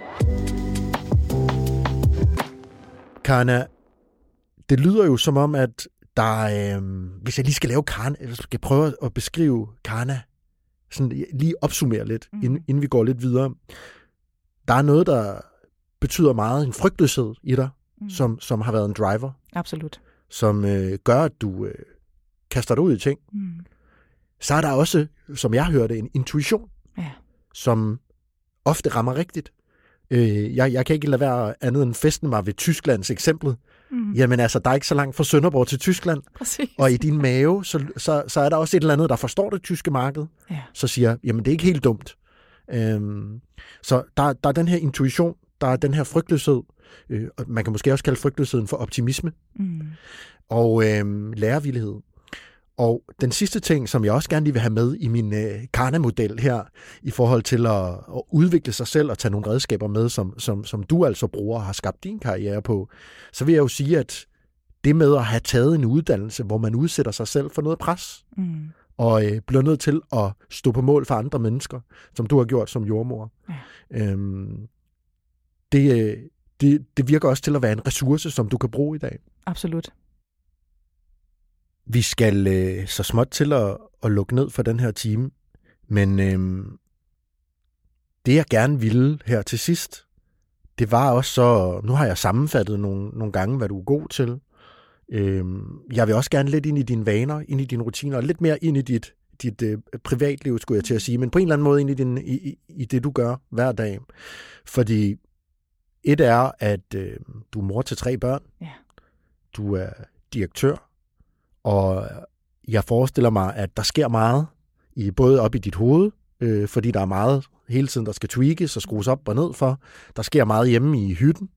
Karna, det lyder jo som om, at der, hvis jeg lige skal lave Karna, eller skal prøve at beskrive Karna, sådan lige opsummere lidt, inden vi går lidt videre. Der er noget, der betyder meget, en frygtløshed i dig, som har været en driver. Absolut. Som gør, at du kaster dig ud i ting. Så er der også, som jeg hørte, en intuition, som ofte rammer rigtigt. Jeg kan ikke lade være andet end festen mig ved Tysklands eksempel. Jamen altså, der er ikke så langt fra Sønderborg til Tyskland. Præcis. Og i din mave, så er der også et eller andet, der forstår det tyske marked. Så siger, jamen det er ikke helt dumt. Så der er den her intuition, der er den her frygtløshed. Man kan måske også kalde frygtløsheden for optimisme. Og lærevillighed. Og den sidste ting, som jeg også gerne lige vil have med i min Karna-model her, i forhold til at udvikle sig selv og tage nogle redskaber med, som du altså bruger og har skabt din karriere på, så vil jeg jo sige, at det med at have taget en uddannelse, hvor man udsætter sig selv for noget pres, og bliver nødt til at stå på mål for andre mennesker, som du har gjort som jordmor, det virker også til at være en ressource, som du kan bruge i dag. Absolut. Vi skal så småt til at lukke ned for den her time, men det jeg gerne ville her til sidst, det var også så, nu har jeg sammenfattet nogle gange, hvad du er god til. Jeg vil også gerne lidt ind i dine vaner, ind i dine rutiner, og lidt mere ind i dit privatliv, skulle jeg til at sige, men på en eller anden måde ind i det, du gør hver dag. Fordi et er, at du er mor til 3 børn, du er direktør, og jeg forestiller mig, at der sker meget, både op i dit hoved, fordi der er meget hele tiden, der skal tweakes og skrues op og ned for. Der sker meget hjemme i hytten.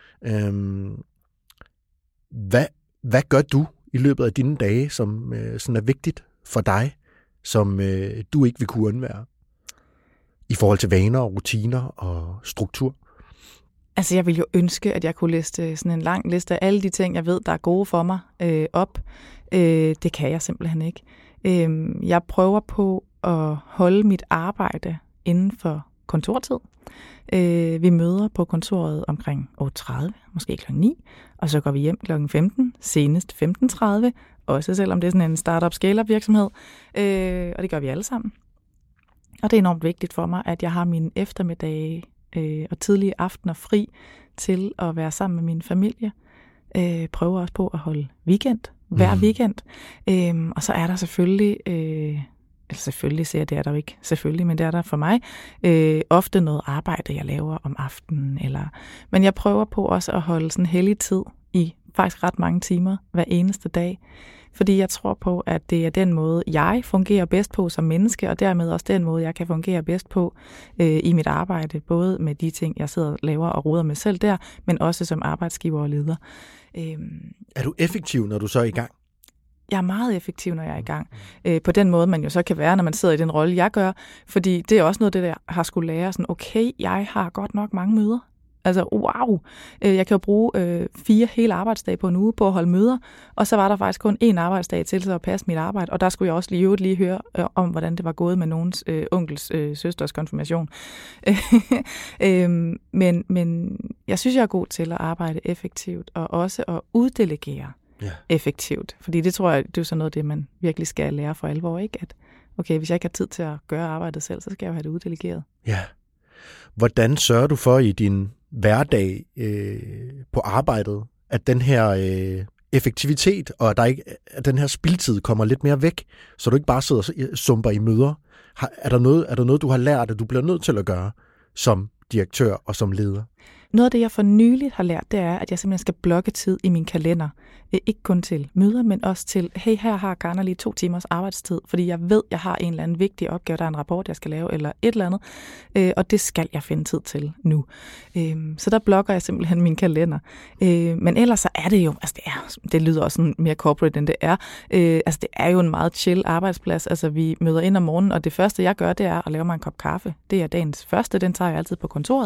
Hvad gør du i løbet af dine dage, som sådan er vigtigt for dig, som du ikke vil kunne undvære? I forhold til vaner og rutiner og struktur? Altså, jeg vil jo ønske, at jeg kunne liste sådan en lang liste af alle de ting, jeg ved, der er gode for mig, op. Det kan jeg simpelthen ikke. Jeg prøver på at holde mit arbejde inden for kontortid. Vi møder på kontoret omkring 8:30, måske kl. 9, og så går vi hjem kl. 15, senest 15:30, også selvom det er sådan en startup scale-up virksomhed, og det gør vi alle sammen. Og det er enormt vigtigt for mig, at jeg har mine eftermiddage og tidlige aftener fri til at være sammen med min familie. Prøver også på at holde weekend hver weekend. Og så er der selvfølgelig, selvfølgelig siger jeg, det er der jo ikke selvfølgelig, men det er der for mig, ofte noget arbejde, jeg laver om aftenen. Men jeg prøver på også at holde sådan hellig tid i faktisk ret mange timer hver eneste dag. Fordi jeg tror på, at det er den måde, jeg fungerer bedst på som menneske, og dermed også den måde, jeg kan fungere bedst på i mit arbejde, både med de ting, jeg sidder og laver og roder med selv der, men også som arbejdsgiver og leder. Er du effektiv, når du så er i gang? Jeg er meget effektiv, når jeg er i gang. På den måde, man jo så kan være, når man sidder i den rolle, jeg gør. Fordi det er også noget, det der har skulle lære. Sådan, okay, jeg har godt nok mange møder. Altså, wow! Jeg kan jo bruge 4 hele arbejdsdage på en uge på at holde møder, og så var der faktisk kun 1 arbejdsdag til at passe mit arbejde, og der skulle jeg også lige høre om, hvordan det var gået med nogens onkels søsters konfirmation. Men jeg synes, jeg er god til at arbejde effektivt, og også at uddelegere effektivt. Fordi det tror jeg, det er sådan noget, det man virkelig skal lære for alvor, ikke? At okay, hvis jeg ikke har tid til at gøre arbejdet selv, så skal jeg jo have det uddelegeret. Ja. Hvordan sørger du for i din hverdag på arbejdet, at den her effektivitet, og at den her spildtid kommer lidt mere væk, så du ikke bare sidder og sumper i møder? Er der noget, du har lært, at du bliver nødt til at gøre som direktør og som leder? Noget af det, jeg for nyligt har lært, det er, at jeg simpelthen skal blokke tid i min kalender. Ikke kun til møder, men også til, hey, her har Garner lige 2 timers arbejdstid, fordi jeg ved, jeg har en eller anden vigtig opgave, der er en rapport, jeg skal lave, eller et eller andet, og det skal jeg finde tid til nu. Så der blokker jeg simpelthen min kalender. Men ellers så er det jo, altså det lyder også sådan mere corporate, end det er. Altså det er jo en meget chill arbejdsplads. Altså vi møder ind om morgenen, og det første, jeg gør, det er at lave mig en kop kaffe. Det er dagens første, den tager jeg altid på kontoret.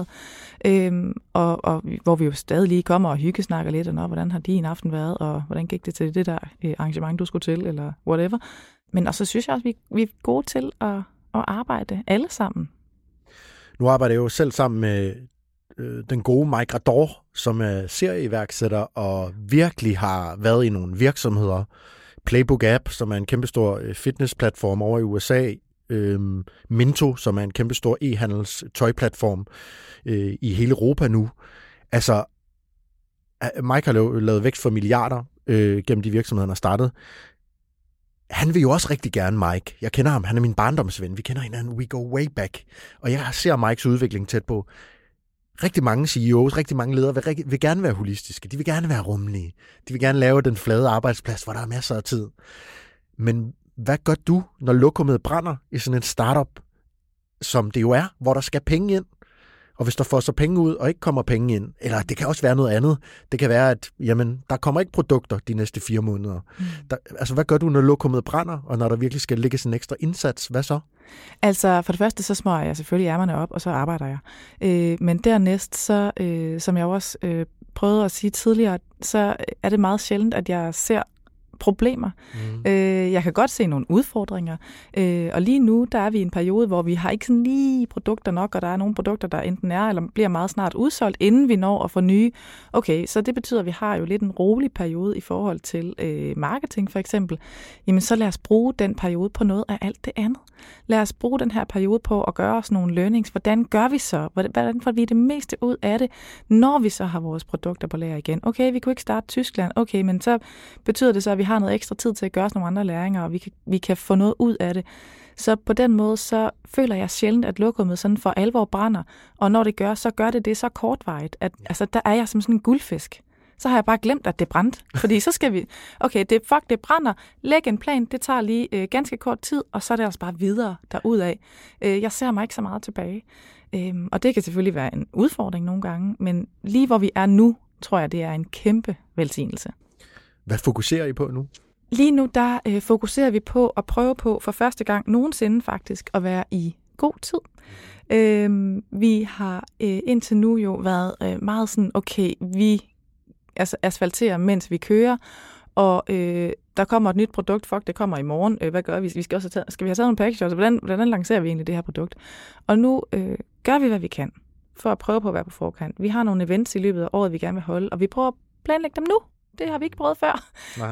Og hvor vi jo stadig lige kommer og hyggesnakker lidt, og hvordan har din aften været, og hvordan gik det til det der arrangement, du skulle til, eller whatever. Men også så synes jeg også, vi er gode til at arbejde alle sammen. Nu arbejder jeg jo selv sammen med den gode Mike Rador, som er serieiværksætter og virkelig har været i nogle virksomheder. Playbook App, som er en kæmpestor fitnessplatform over i USA. Minto, som er en kæmpestor e-handels tøjplatform i hele Europa nu. Altså, Mike har lavet vækst for milliarder gennem de virksomheder, han har startet. Han vil jo også rigtig gerne Mike. Jeg kender ham, han er min barndomsven. Vi kender hinanden, we go way back. Og jeg ser Mikes udvikling tæt på. Rigtig mange CEOs, rigtig mange ledere vil gerne være holistiske. De vil gerne være rummelige. De vil gerne lave den flade arbejdsplads, hvor der er masser af tid. Men hvad gør du, når lokummet brænder i sådan en startup, som det jo er, hvor der skal penge ind, Og hvis der får så penge ud, og ikke kommer penge ind, eller det kan også være noget andet. Det kan være, at jamen, der kommer ikke produkter de næste 4 måneder. Altså, hvad gør du, når lokummet brænder, og når der virkelig skal lægges en ekstra indsats? Hvad så? Altså, for det første, så smøger jeg selvfølgelig ærmerne op, og så arbejder jeg. Men dernæst, så, som jeg også prøvede at sige tidligere, så er det meget sjældent, at jeg ser problemer. Jeg kan godt se nogle udfordringer, og lige nu, der er vi i en periode, hvor vi har ikke sådan lige produkter nok, og der er nogle produkter, der enten er eller bliver meget snart udsolgt, inden vi når at få nye. Okay, så det betyder, at vi har jo lidt en rolig periode i forhold til marketing for eksempel. Jamen så lad os bruge den periode på noget af alt det andet. Lad os bruge den her periode på at gøre os nogle learnings. Hvordan gør vi så? Hvordan får vi det meste ud af det, når vi så har vores produkter på lager igen? Okay, vi kunne ikke starte Tyskland. Okay, men så betyder det så, at vi har noget ekstra tid til at gøre nogle andre læringer, og vi kan få noget ud af det. Så på den måde, så føler jeg sjældent, at lokummet sådan for alvor brænder. Og når det gør, så gør det så kortvarigt, at altså, der er jeg som sådan en guldfisk. Så har jeg bare glemt, at det brændte. Fordi så skal vi, okay, det brænder, læg en plan, det tager lige ganske kort tid, og så er det altså bare videre derudad. Jeg ser mig ikke så meget tilbage. Og det kan selvfølgelig være en udfordring nogle gange, men lige hvor vi er nu, tror jeg, det er en kæmpe velsignelse. Hvad fokuserer I på nu? Lige nu, der fokuserer vi på at prøve på for første gang nogensinde faktisk at være i god tid. Vi har indtil nu jo været meget sådan, okay, vi asfalterer, mens vi kører, og der kommer et nyt produkt, fuck, det kommer i morgen, hvad gør vi? Skal vi have taget nogle packages? Hvordan lancerer vi egentlig det her produkt? Og nu gør vi, hvad vi kan, for at prøve på at være på forkant. Vi har nogle events i løbet af året, vi gerne vil holde, og vi prøver at planlægge dem nu. Det har vi ikke prøvet før.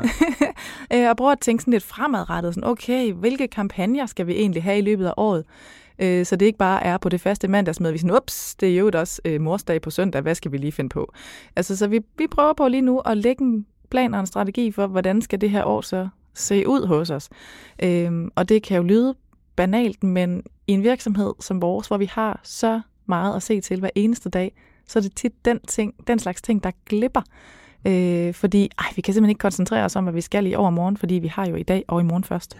Og prøve at tænke sådan lidt fremadrettet, sådan, okay, hvilke kampagner skal vi egentlig have i løbet af året? Så det ikke bare er på det faste mandagsmøde, vi sådan, ups, det er jo også morsdag på søndag, hvad skal vi lige finde på? Altså, så vi prøver på lige nu at lægge en plan og en strategi for, hvordan skal det her år så se ud hos os. Og det kan jo lyde banalt, men i en virksomhed som vores, hvor vi har så meget at se til hver eneste dag, så er det tit den slags ting, der glipper. Fordi vi kan simpelthen ikke koncentrere os om, hvad vi skal i overmorgen, fordi vi har jo i dag og i morgen først.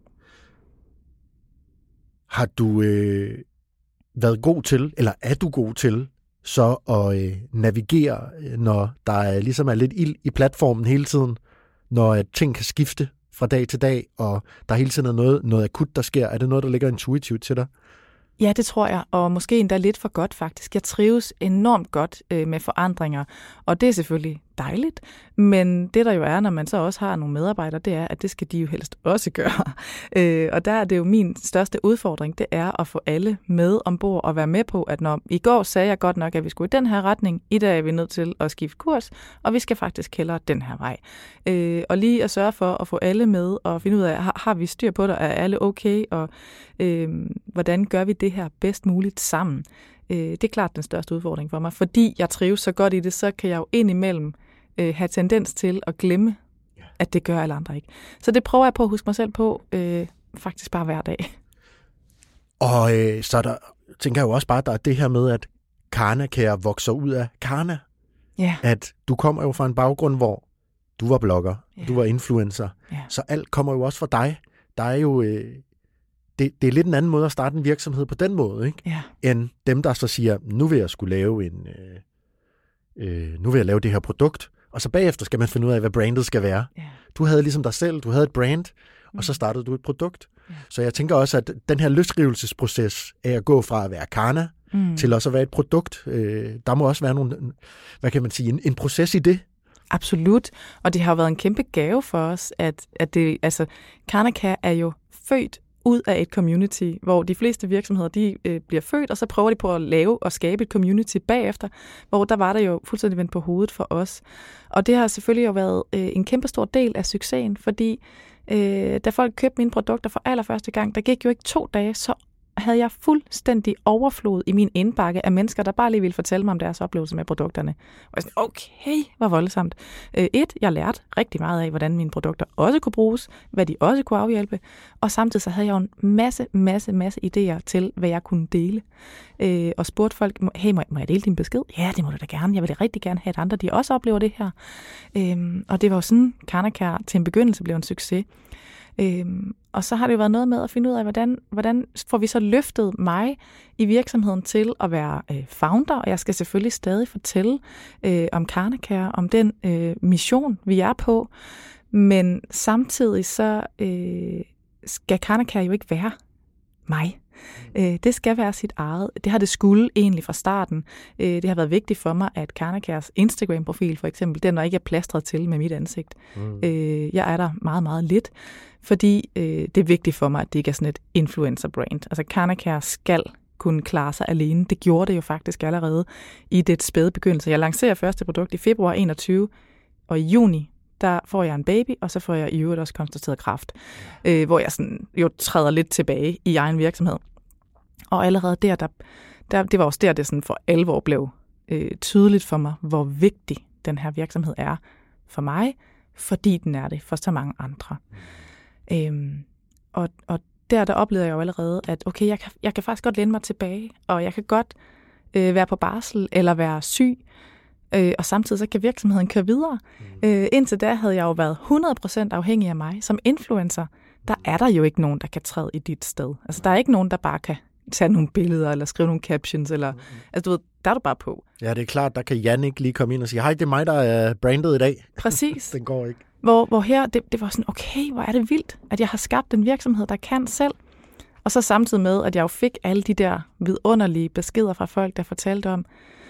Har du været god til, eller er du god til, så at navigere, når der ligesom er lidt ild i platformen hele tiden, når ting kan skifte fra dag til dag, og der hele tiden er noget akut, der sker? Er det noget, der ligger intuitivt til dig? Ja, det tror jeg, og måske endda lidt for godt faktisk. Jeg trives enormt godt med forandringer, og det er selvfølgelig dejligt, men det der jo er, når man så også har nogle medarbejdere, det er, at det skal de jo helst også gøre. Og der er det jo min største udfordring, det er at få alle med ombord og være med på, at når i går sagde jeg godt nok, at vi skulle i den her retning, i dag er vi nødt til at skifte kurs, og vi skal faktisk hellere den her vej. Og lige at sørge for at få alle med og finde ud af, har vi styr på det, er alle okay, og hvordan gør vi det her bedst muligt sammen? Det er klart den største udfordring for mig, fordi jeg trives så godt i det, så kan jeg jo indimellem have tendens til at glemme, at det gør alle andre ikke. Så det prøver jeg på at huske mig selv på, faktisk bare hver dag. Og så der, tænker jeg jo også bare, der er det her med, at Karnakær vokser ud af Karna. Ja. At du kommer jo fra en baggrund, hvor du var blogger, du var influencer, så alt kommer jo også fra dig. Der er jo... Det er lidt en anden måde at starte en virksomhed på den måde, ikke? End dem, der så siger, nu vil jeg skulle lave nu vil jeg lave det her produkt, og så bagefter skal man finde ud af, hvad brandet skal være. Du havde ligesom dig selv, du havde et brand, og så startede du et produkt. Så jeg tænker også, at den her løsrivelsesproces af at gå fra at være Karna til også at være et produkt, der må også være nogle, hvad kan man sige, en proces i det. Absolut, og det har jo været en kæmpe gave for os, at det, altså, Karnakær er jo født ud af et community, hvor de fleste virksomheder, de bliver født, og så prøver de på at lave og skabe et community bagefter, hvor der var der jo fuldstændig vendt på hovedet for os. Og det har selvfølgelig jo været en kæmpe stor del af succesen, fordi da folk købte mine produkter for allerførste gang, der gik jo ikke 2 dage, så havde jeg fuldstændig overflod i min indbakke af mennesker, der bare lige ville fortælle mig om deres oplevelse med produkterne. Og jeg sådan, okay, hvor voldsomt. Jeg lærte rigtig meget af, hvordan mine produkter også kunne bruges, hvad de også kunne afhjælpe, og samtidig så havde jeg jo en masse idéer til, hvad jeg kunne dele. Og spurgte folk, hey, må jeg dele din besked? Ja, det må du da gerne. Jeg vil da rigtig gerne have, at andre de også oplever det her. Og det var jo sådan, Karnakær til en begyndelse blev en succes. Og så har det jo været noget med at finde ud af, hvordan får vi så løftet mig i virksomheden til at være founder, og jeg skal selvfølgelig stadig fortælle om Karnecare, om den mission, vi er på, men samtidig så skal Karnecare jo ikke være mig. Det skal være sit eget. Det har det skulle egentlig fra starten. Det har været vigtigt for mig, at Karnecares Instagram-profil for eksempel, den ikke er plastret til med mit ansigt. Jeg er der meget, meget lidt, fordi det er vigtigt for mig, at det ikke er sådan et influencer-brand. Altså Karnecare skal kunne klare sig alene. Det gjorde det jo faktisk allerede i det spæde begyndelse. Jeg lancerer første produkt i februar 21, og i juni der får jeg en baby, og så får jeg i øvrigt også konstateret kræft, hvor jeg sådan jo træder lidt tilbage i egen virksomhed. Og allerede der det var også der, det sådan for alvor blev tydeligt for mig, hvor vigtig den her virksomhed er for mig, fordi den er det for så mange andre. Og der oplevede jeg jo allerede, at okay, jeg kan faktisk godt læne mig tilbage, og jeg kan godt være på barsel eller være syg, og samtidig så kan virksomheden køre videre. Indtil da havde jeg jo været 100% afhængig af mig. Som influencer, der er der jo ikke nogen, der kan træde i dit sted. Altså der er ikke nogen, der bare kan tage nogle billeder eller skrive nogle captions. Eller, altså du ved, der er du bare på. Ja, det er klart, der kan Jan ikke lige komme ind og sige, hej, det er mig, der er brandet i dag. Præcis. Den går ikke. Hvor her, det var sådan, okay, hvor er det vildt, at jeg har skabt en virksomhed, der kan selv. Og så samtidig med, at jeg jo fik alle de der vidunderlige beskeder fra folk, der fortalte om,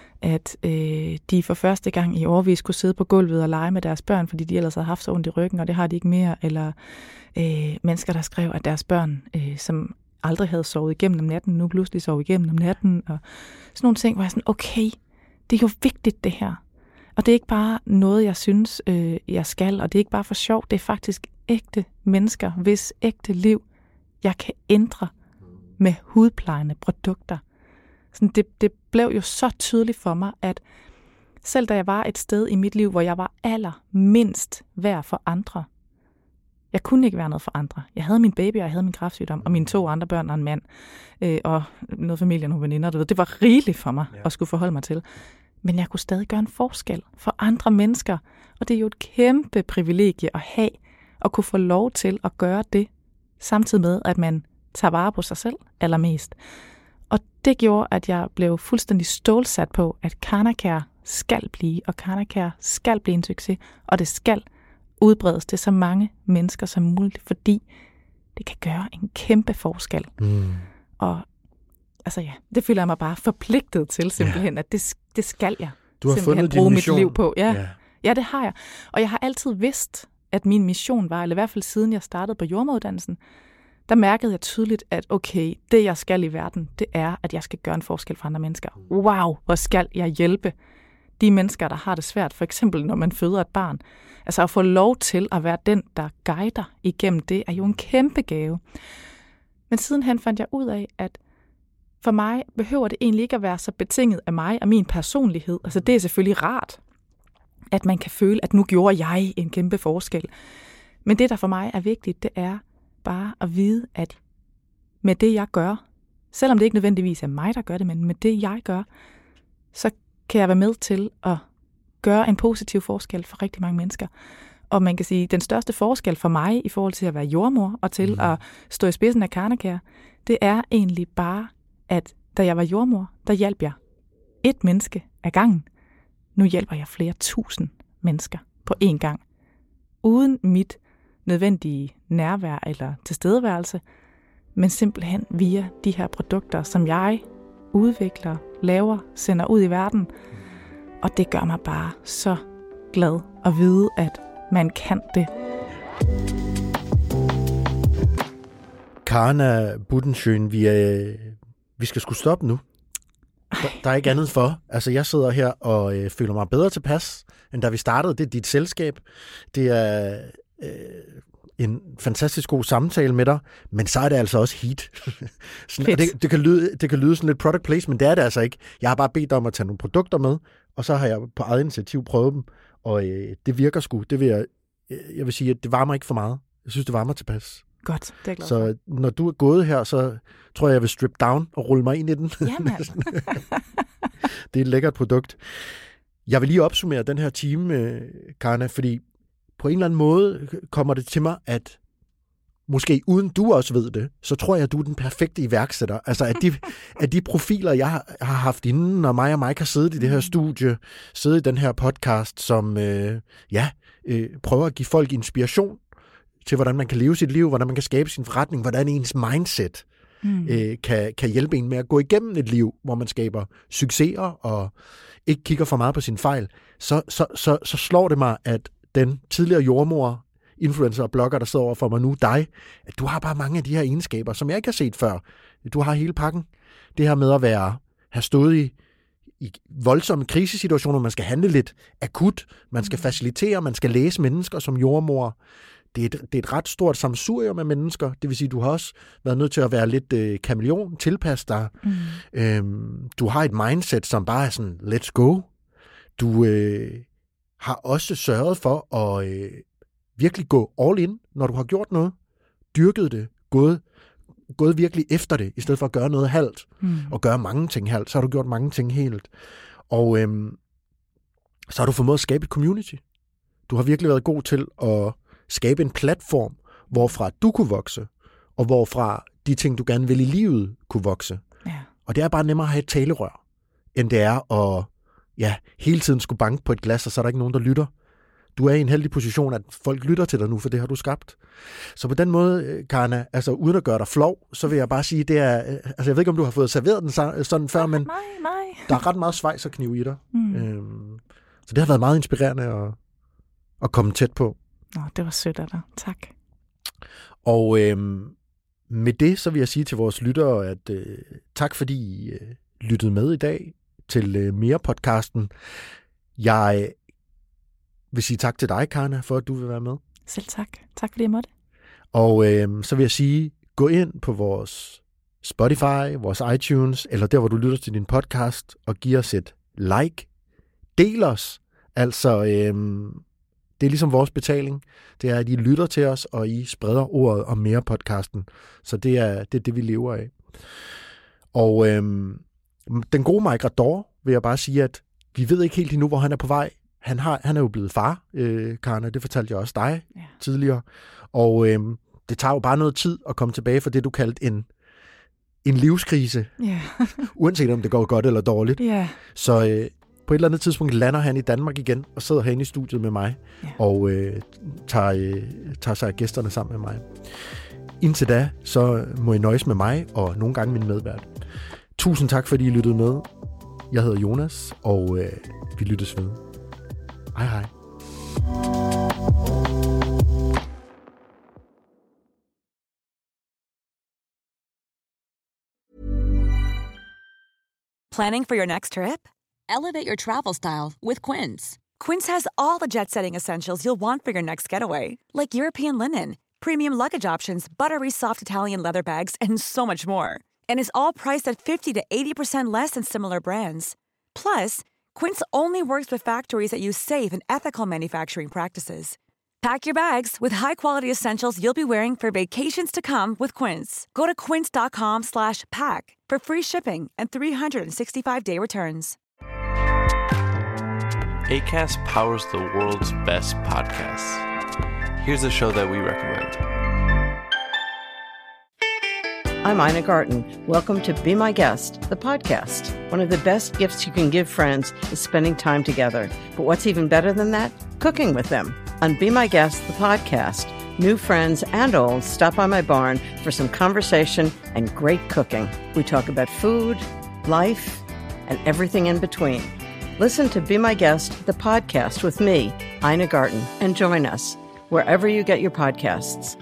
at de for første gang i årevis kunne sidde på gulvet og lege med deres børn, fordi de ellers havde haft så ondt i ryggen, og det har de ikke mere. Eller mennesker, der skrev, at deres børn, som aldrig havde sovet igennem om natten, nu pludselig sov igennem om natten. Og sådan nogle ting, hvor jeg sådan, okay, det er jo vigtigt det her. Og det er ikke bare noget, jeg synes, jeg skal, og det er ikke bare for sjov. Det er faktisk ægte mennesker, hvis ægte liv, jeg kan ændre med hudplejende produkter. Sådan, det blev jo så tydeligt for mig, at selv da jeg var et sted i mit liv, hvor jeg var allermindst værd for andre, jeg kunne ikke være noget for andre. Jeg havde min baby, og jeg havde min kræftsygdom, og mine 2 andre børn og en mand, og noget familie og nogle veninder. Det var rigeligt for mig at skulle forholde mig til. Men jeg kunne stadig gøre en forskel for andre mennesker, og det er jo et kæmpe privilegie at have, at kunne få lov til at gøre det, samtidig med, at man tager vare på sig selv allermest. Og det gjorde, at jeg blev fuldstændig stålsat på, at Karnecare skal blive, og Karnecare skal blive en succes, og det skal udbredes til så mange mennesker som muligt, fordi det kan gøre en kæmpe forskel. Og altså ja, det føler jeg mig bare forpligtet til simpelthen, at det skal jeg du har simpelthen fundet bruge din mit liv på. Ja, det har jeg. Og jeg har altid vidst, at min mission var, eller i hvert fald siden jeg startede på jordemoderuddannelsen, der mærkede jeg tydeligt, at okay, det jeg skal i verden, det er, at jeg skal gøre en forskel for andre mennesker. Wow, hvor skal jeg hjælpe de mennesker, der har det svært, for eksempel når man føder et barn. Altså at få lov til at være den, der guider igennem det, er jo en kæmpe gave. Men sidenhen fandt jeg ud af, at for mig behøver det egentlig ikke at være så betinget af mig og min personlighed. Altså det er selvfølgelig rart, at man kan føle, at nu gjorde jeg en kæmpe forskel. Men det, der for mig er vigtigt, det er bare at vide, at med det, jeg gør, selvom det ikke nødvendigvis er mig, der gør det, men med det, jeg gør, så kan jeg være med til at gøre en positiv forskel for rigtig mange mennesker. Og man kan sige, at den største forskel for mig i forhold til at være jordmor og til at stå i spidsen af Karnecare, det er egentlig bare, at da jeg var jordmor, der hjalp jeg et menneske ad gangen. Nu hjælper jeg flere tusind mennesker på én gang. Uden mit nødvendige nærvær eller tilstedeværelse, men simpelthen via de her produkter, som jeg udvikler, laver, sender ud i verden. Og det gør mig bare så glad at vide, at man kan det. Karna Budenschön, vi skal sgu stoppe nu. Der er ikke andet for. Altså, jeg sidder her og føler mig bedre tilpas, end da vi startede. Det er dit selskab. Det er en fantastisk god samtale med dig, men så er det altså også heat. Sådan, det kan lyde sådan lidt product placement, men det er det altså ikke. Jeg har bare bedt dig om at tage nogle produkter med, og så har jeg på eget initiativ prøvet dem, og det virker sgu. Det vil jeg vil sige, at det varmer ikke for meget. Jeg synes, det varmer tilpas. Godt, det er jeg glad for. Så når du er gået her, så tror jeg vil strip down og rulle mig ind i den. Jamen. Det er et lækkert produkt. Jeg vil lige opsummere den her time, Karna, fordi på en eller anden måde kommer det til mig, at måske uden du også ved det, så tror jeg, at du er den perfekte iværksætter. Altså, at de profiler, jeg har haft inden, når mig og Mike har siddet i det her studie, siddet i den her podcast, som prøver at give folk inspiration til, hvordan man kan leve sit liv, hvordan man kan skabe sin forretning, hvordan ens mindset kan hjælpe en med at gå igennem et liv, hvor man skaber succeser og ikke kigger for meget på sine fejl, så slår det mig, at den tidligere jordmor, influencer og blogger, der sidder over for mig nu, dig, at du har bare mange af de her egenskaber, som jeg ikke har set før. Du har hele pakken. Det her med at have stået i voldsomme krisesituationer, man skal handle lidt akut, man skal facilitere, man skal læse mennesker som jordmor. Det er et ret stort sammensurium af mennesker. Det vil sige, du har også været nødt til at være lidt kameleon, tilpasse dig. Du har et mindset, som bare er sådan, let's go. Du har også sørget for at virkelig gå all in, når du har gjort noget. Dyrket det, gået virkelig efter det, i stedet for at gøre noget halvt, og gøre mange ting halvt. Så har du gjort mange ting helt. Og så har du formået at skabe et community. Du har virkelig været god til at skabe en platform, hvorfra du kunne vokse, og hvorfra de ting, du gerne vil i livet, kunne vokse. Ja. Og det er bare nemmere at have et talerør, end det er at hele tiden skulle banke på et glas, og så er der ikke nogen, der lytter. Du er i en heldig position, at folk lytter til dig nu, for det har du skabt. Så på den måde, Karna, altså uden at gøre dig flov, så vil jeg bare sige, det er, altså jeg ved ikke, om du har fået serveret den sådan før, men nej. Der er ret meget svejserkniv i dig. Så det har været meget inspirerende at komme tæt på. Nå, det var sødt af dig. Tak. Og med det, så vil jeg sige til vores lyttere, at tak fordi I lyttede med i dag til Mere-podcasten. Jeg vil sige tak til dig, Karna, for at du vil være med. Selv tak. Tak fordi jeg måtte. Og så vil jeg sige, gå ind på vores Spotify, vores iTunes, eller der, hvor du lytter til din podcast, og giv os et like. Del os. Altså, det er ligesom vores betaling. Det er, at I lytter til os, og I spreder ordet om Mere-podcasten. Så det er det, vi lever af. Og den gode Mike Rador vil jeg bare sige, at vi ved ikke helt endnu, hvor han er på vej. Han er jo blevet far, Karna, det fortalte jeg også dig tidligere. Og det tager jo bare noget tid at komme tilbage for det, du kaldte en livskrise. Uanset om det går godt eller dårligt. Så på et eller andet tidspunkt lander han i Danmark igen, og sidder herinde i studiet med mig, og tager sig af gæsterne sammen med mig. Indtil da, så må I nøjes med mig, og nogle gange min medvært. Tusind tak, fordi I lyttede med. Jeg hedder Jonas, og vi lyttes ved. Hej hej. Planning for your next trip? Elevate your travel style with Quince. Quince has all the jet-setting essentials you'll want for your next getaway, like European linen, premium luggage options, buttery soft Italian leather bags, and so much more. And is all priced at 50 to 80% less than similar brands. Plus, Quince only works with factories that use safe and ethical manufacturing practices. Pack your bags with high-quality essentials you'll be wearing for vacations to come with Quince. Go to quince.com/pack for free shipping and 365-day returns. Acast powers the world's best podcasts. Here's a show that we recommend. I'm Ina Garten. Welcome to Be My Guest, the podcast. One of the best gifts you can give friends is spending time together. But what's even better than that? Cooking with them. On Be My Guest, the podcast, new friends and old stop by my barn for some conversation and great cooking. We talk about food, life, and everything in between. Listen to Be My Guest, the podcast with me, Ina Garten, and join us wherever you get your podcasts.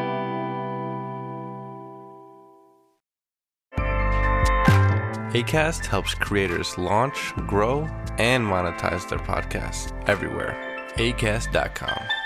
Acast helps creators launch, grow, and monetize their podcasts everywhere. Acast.com.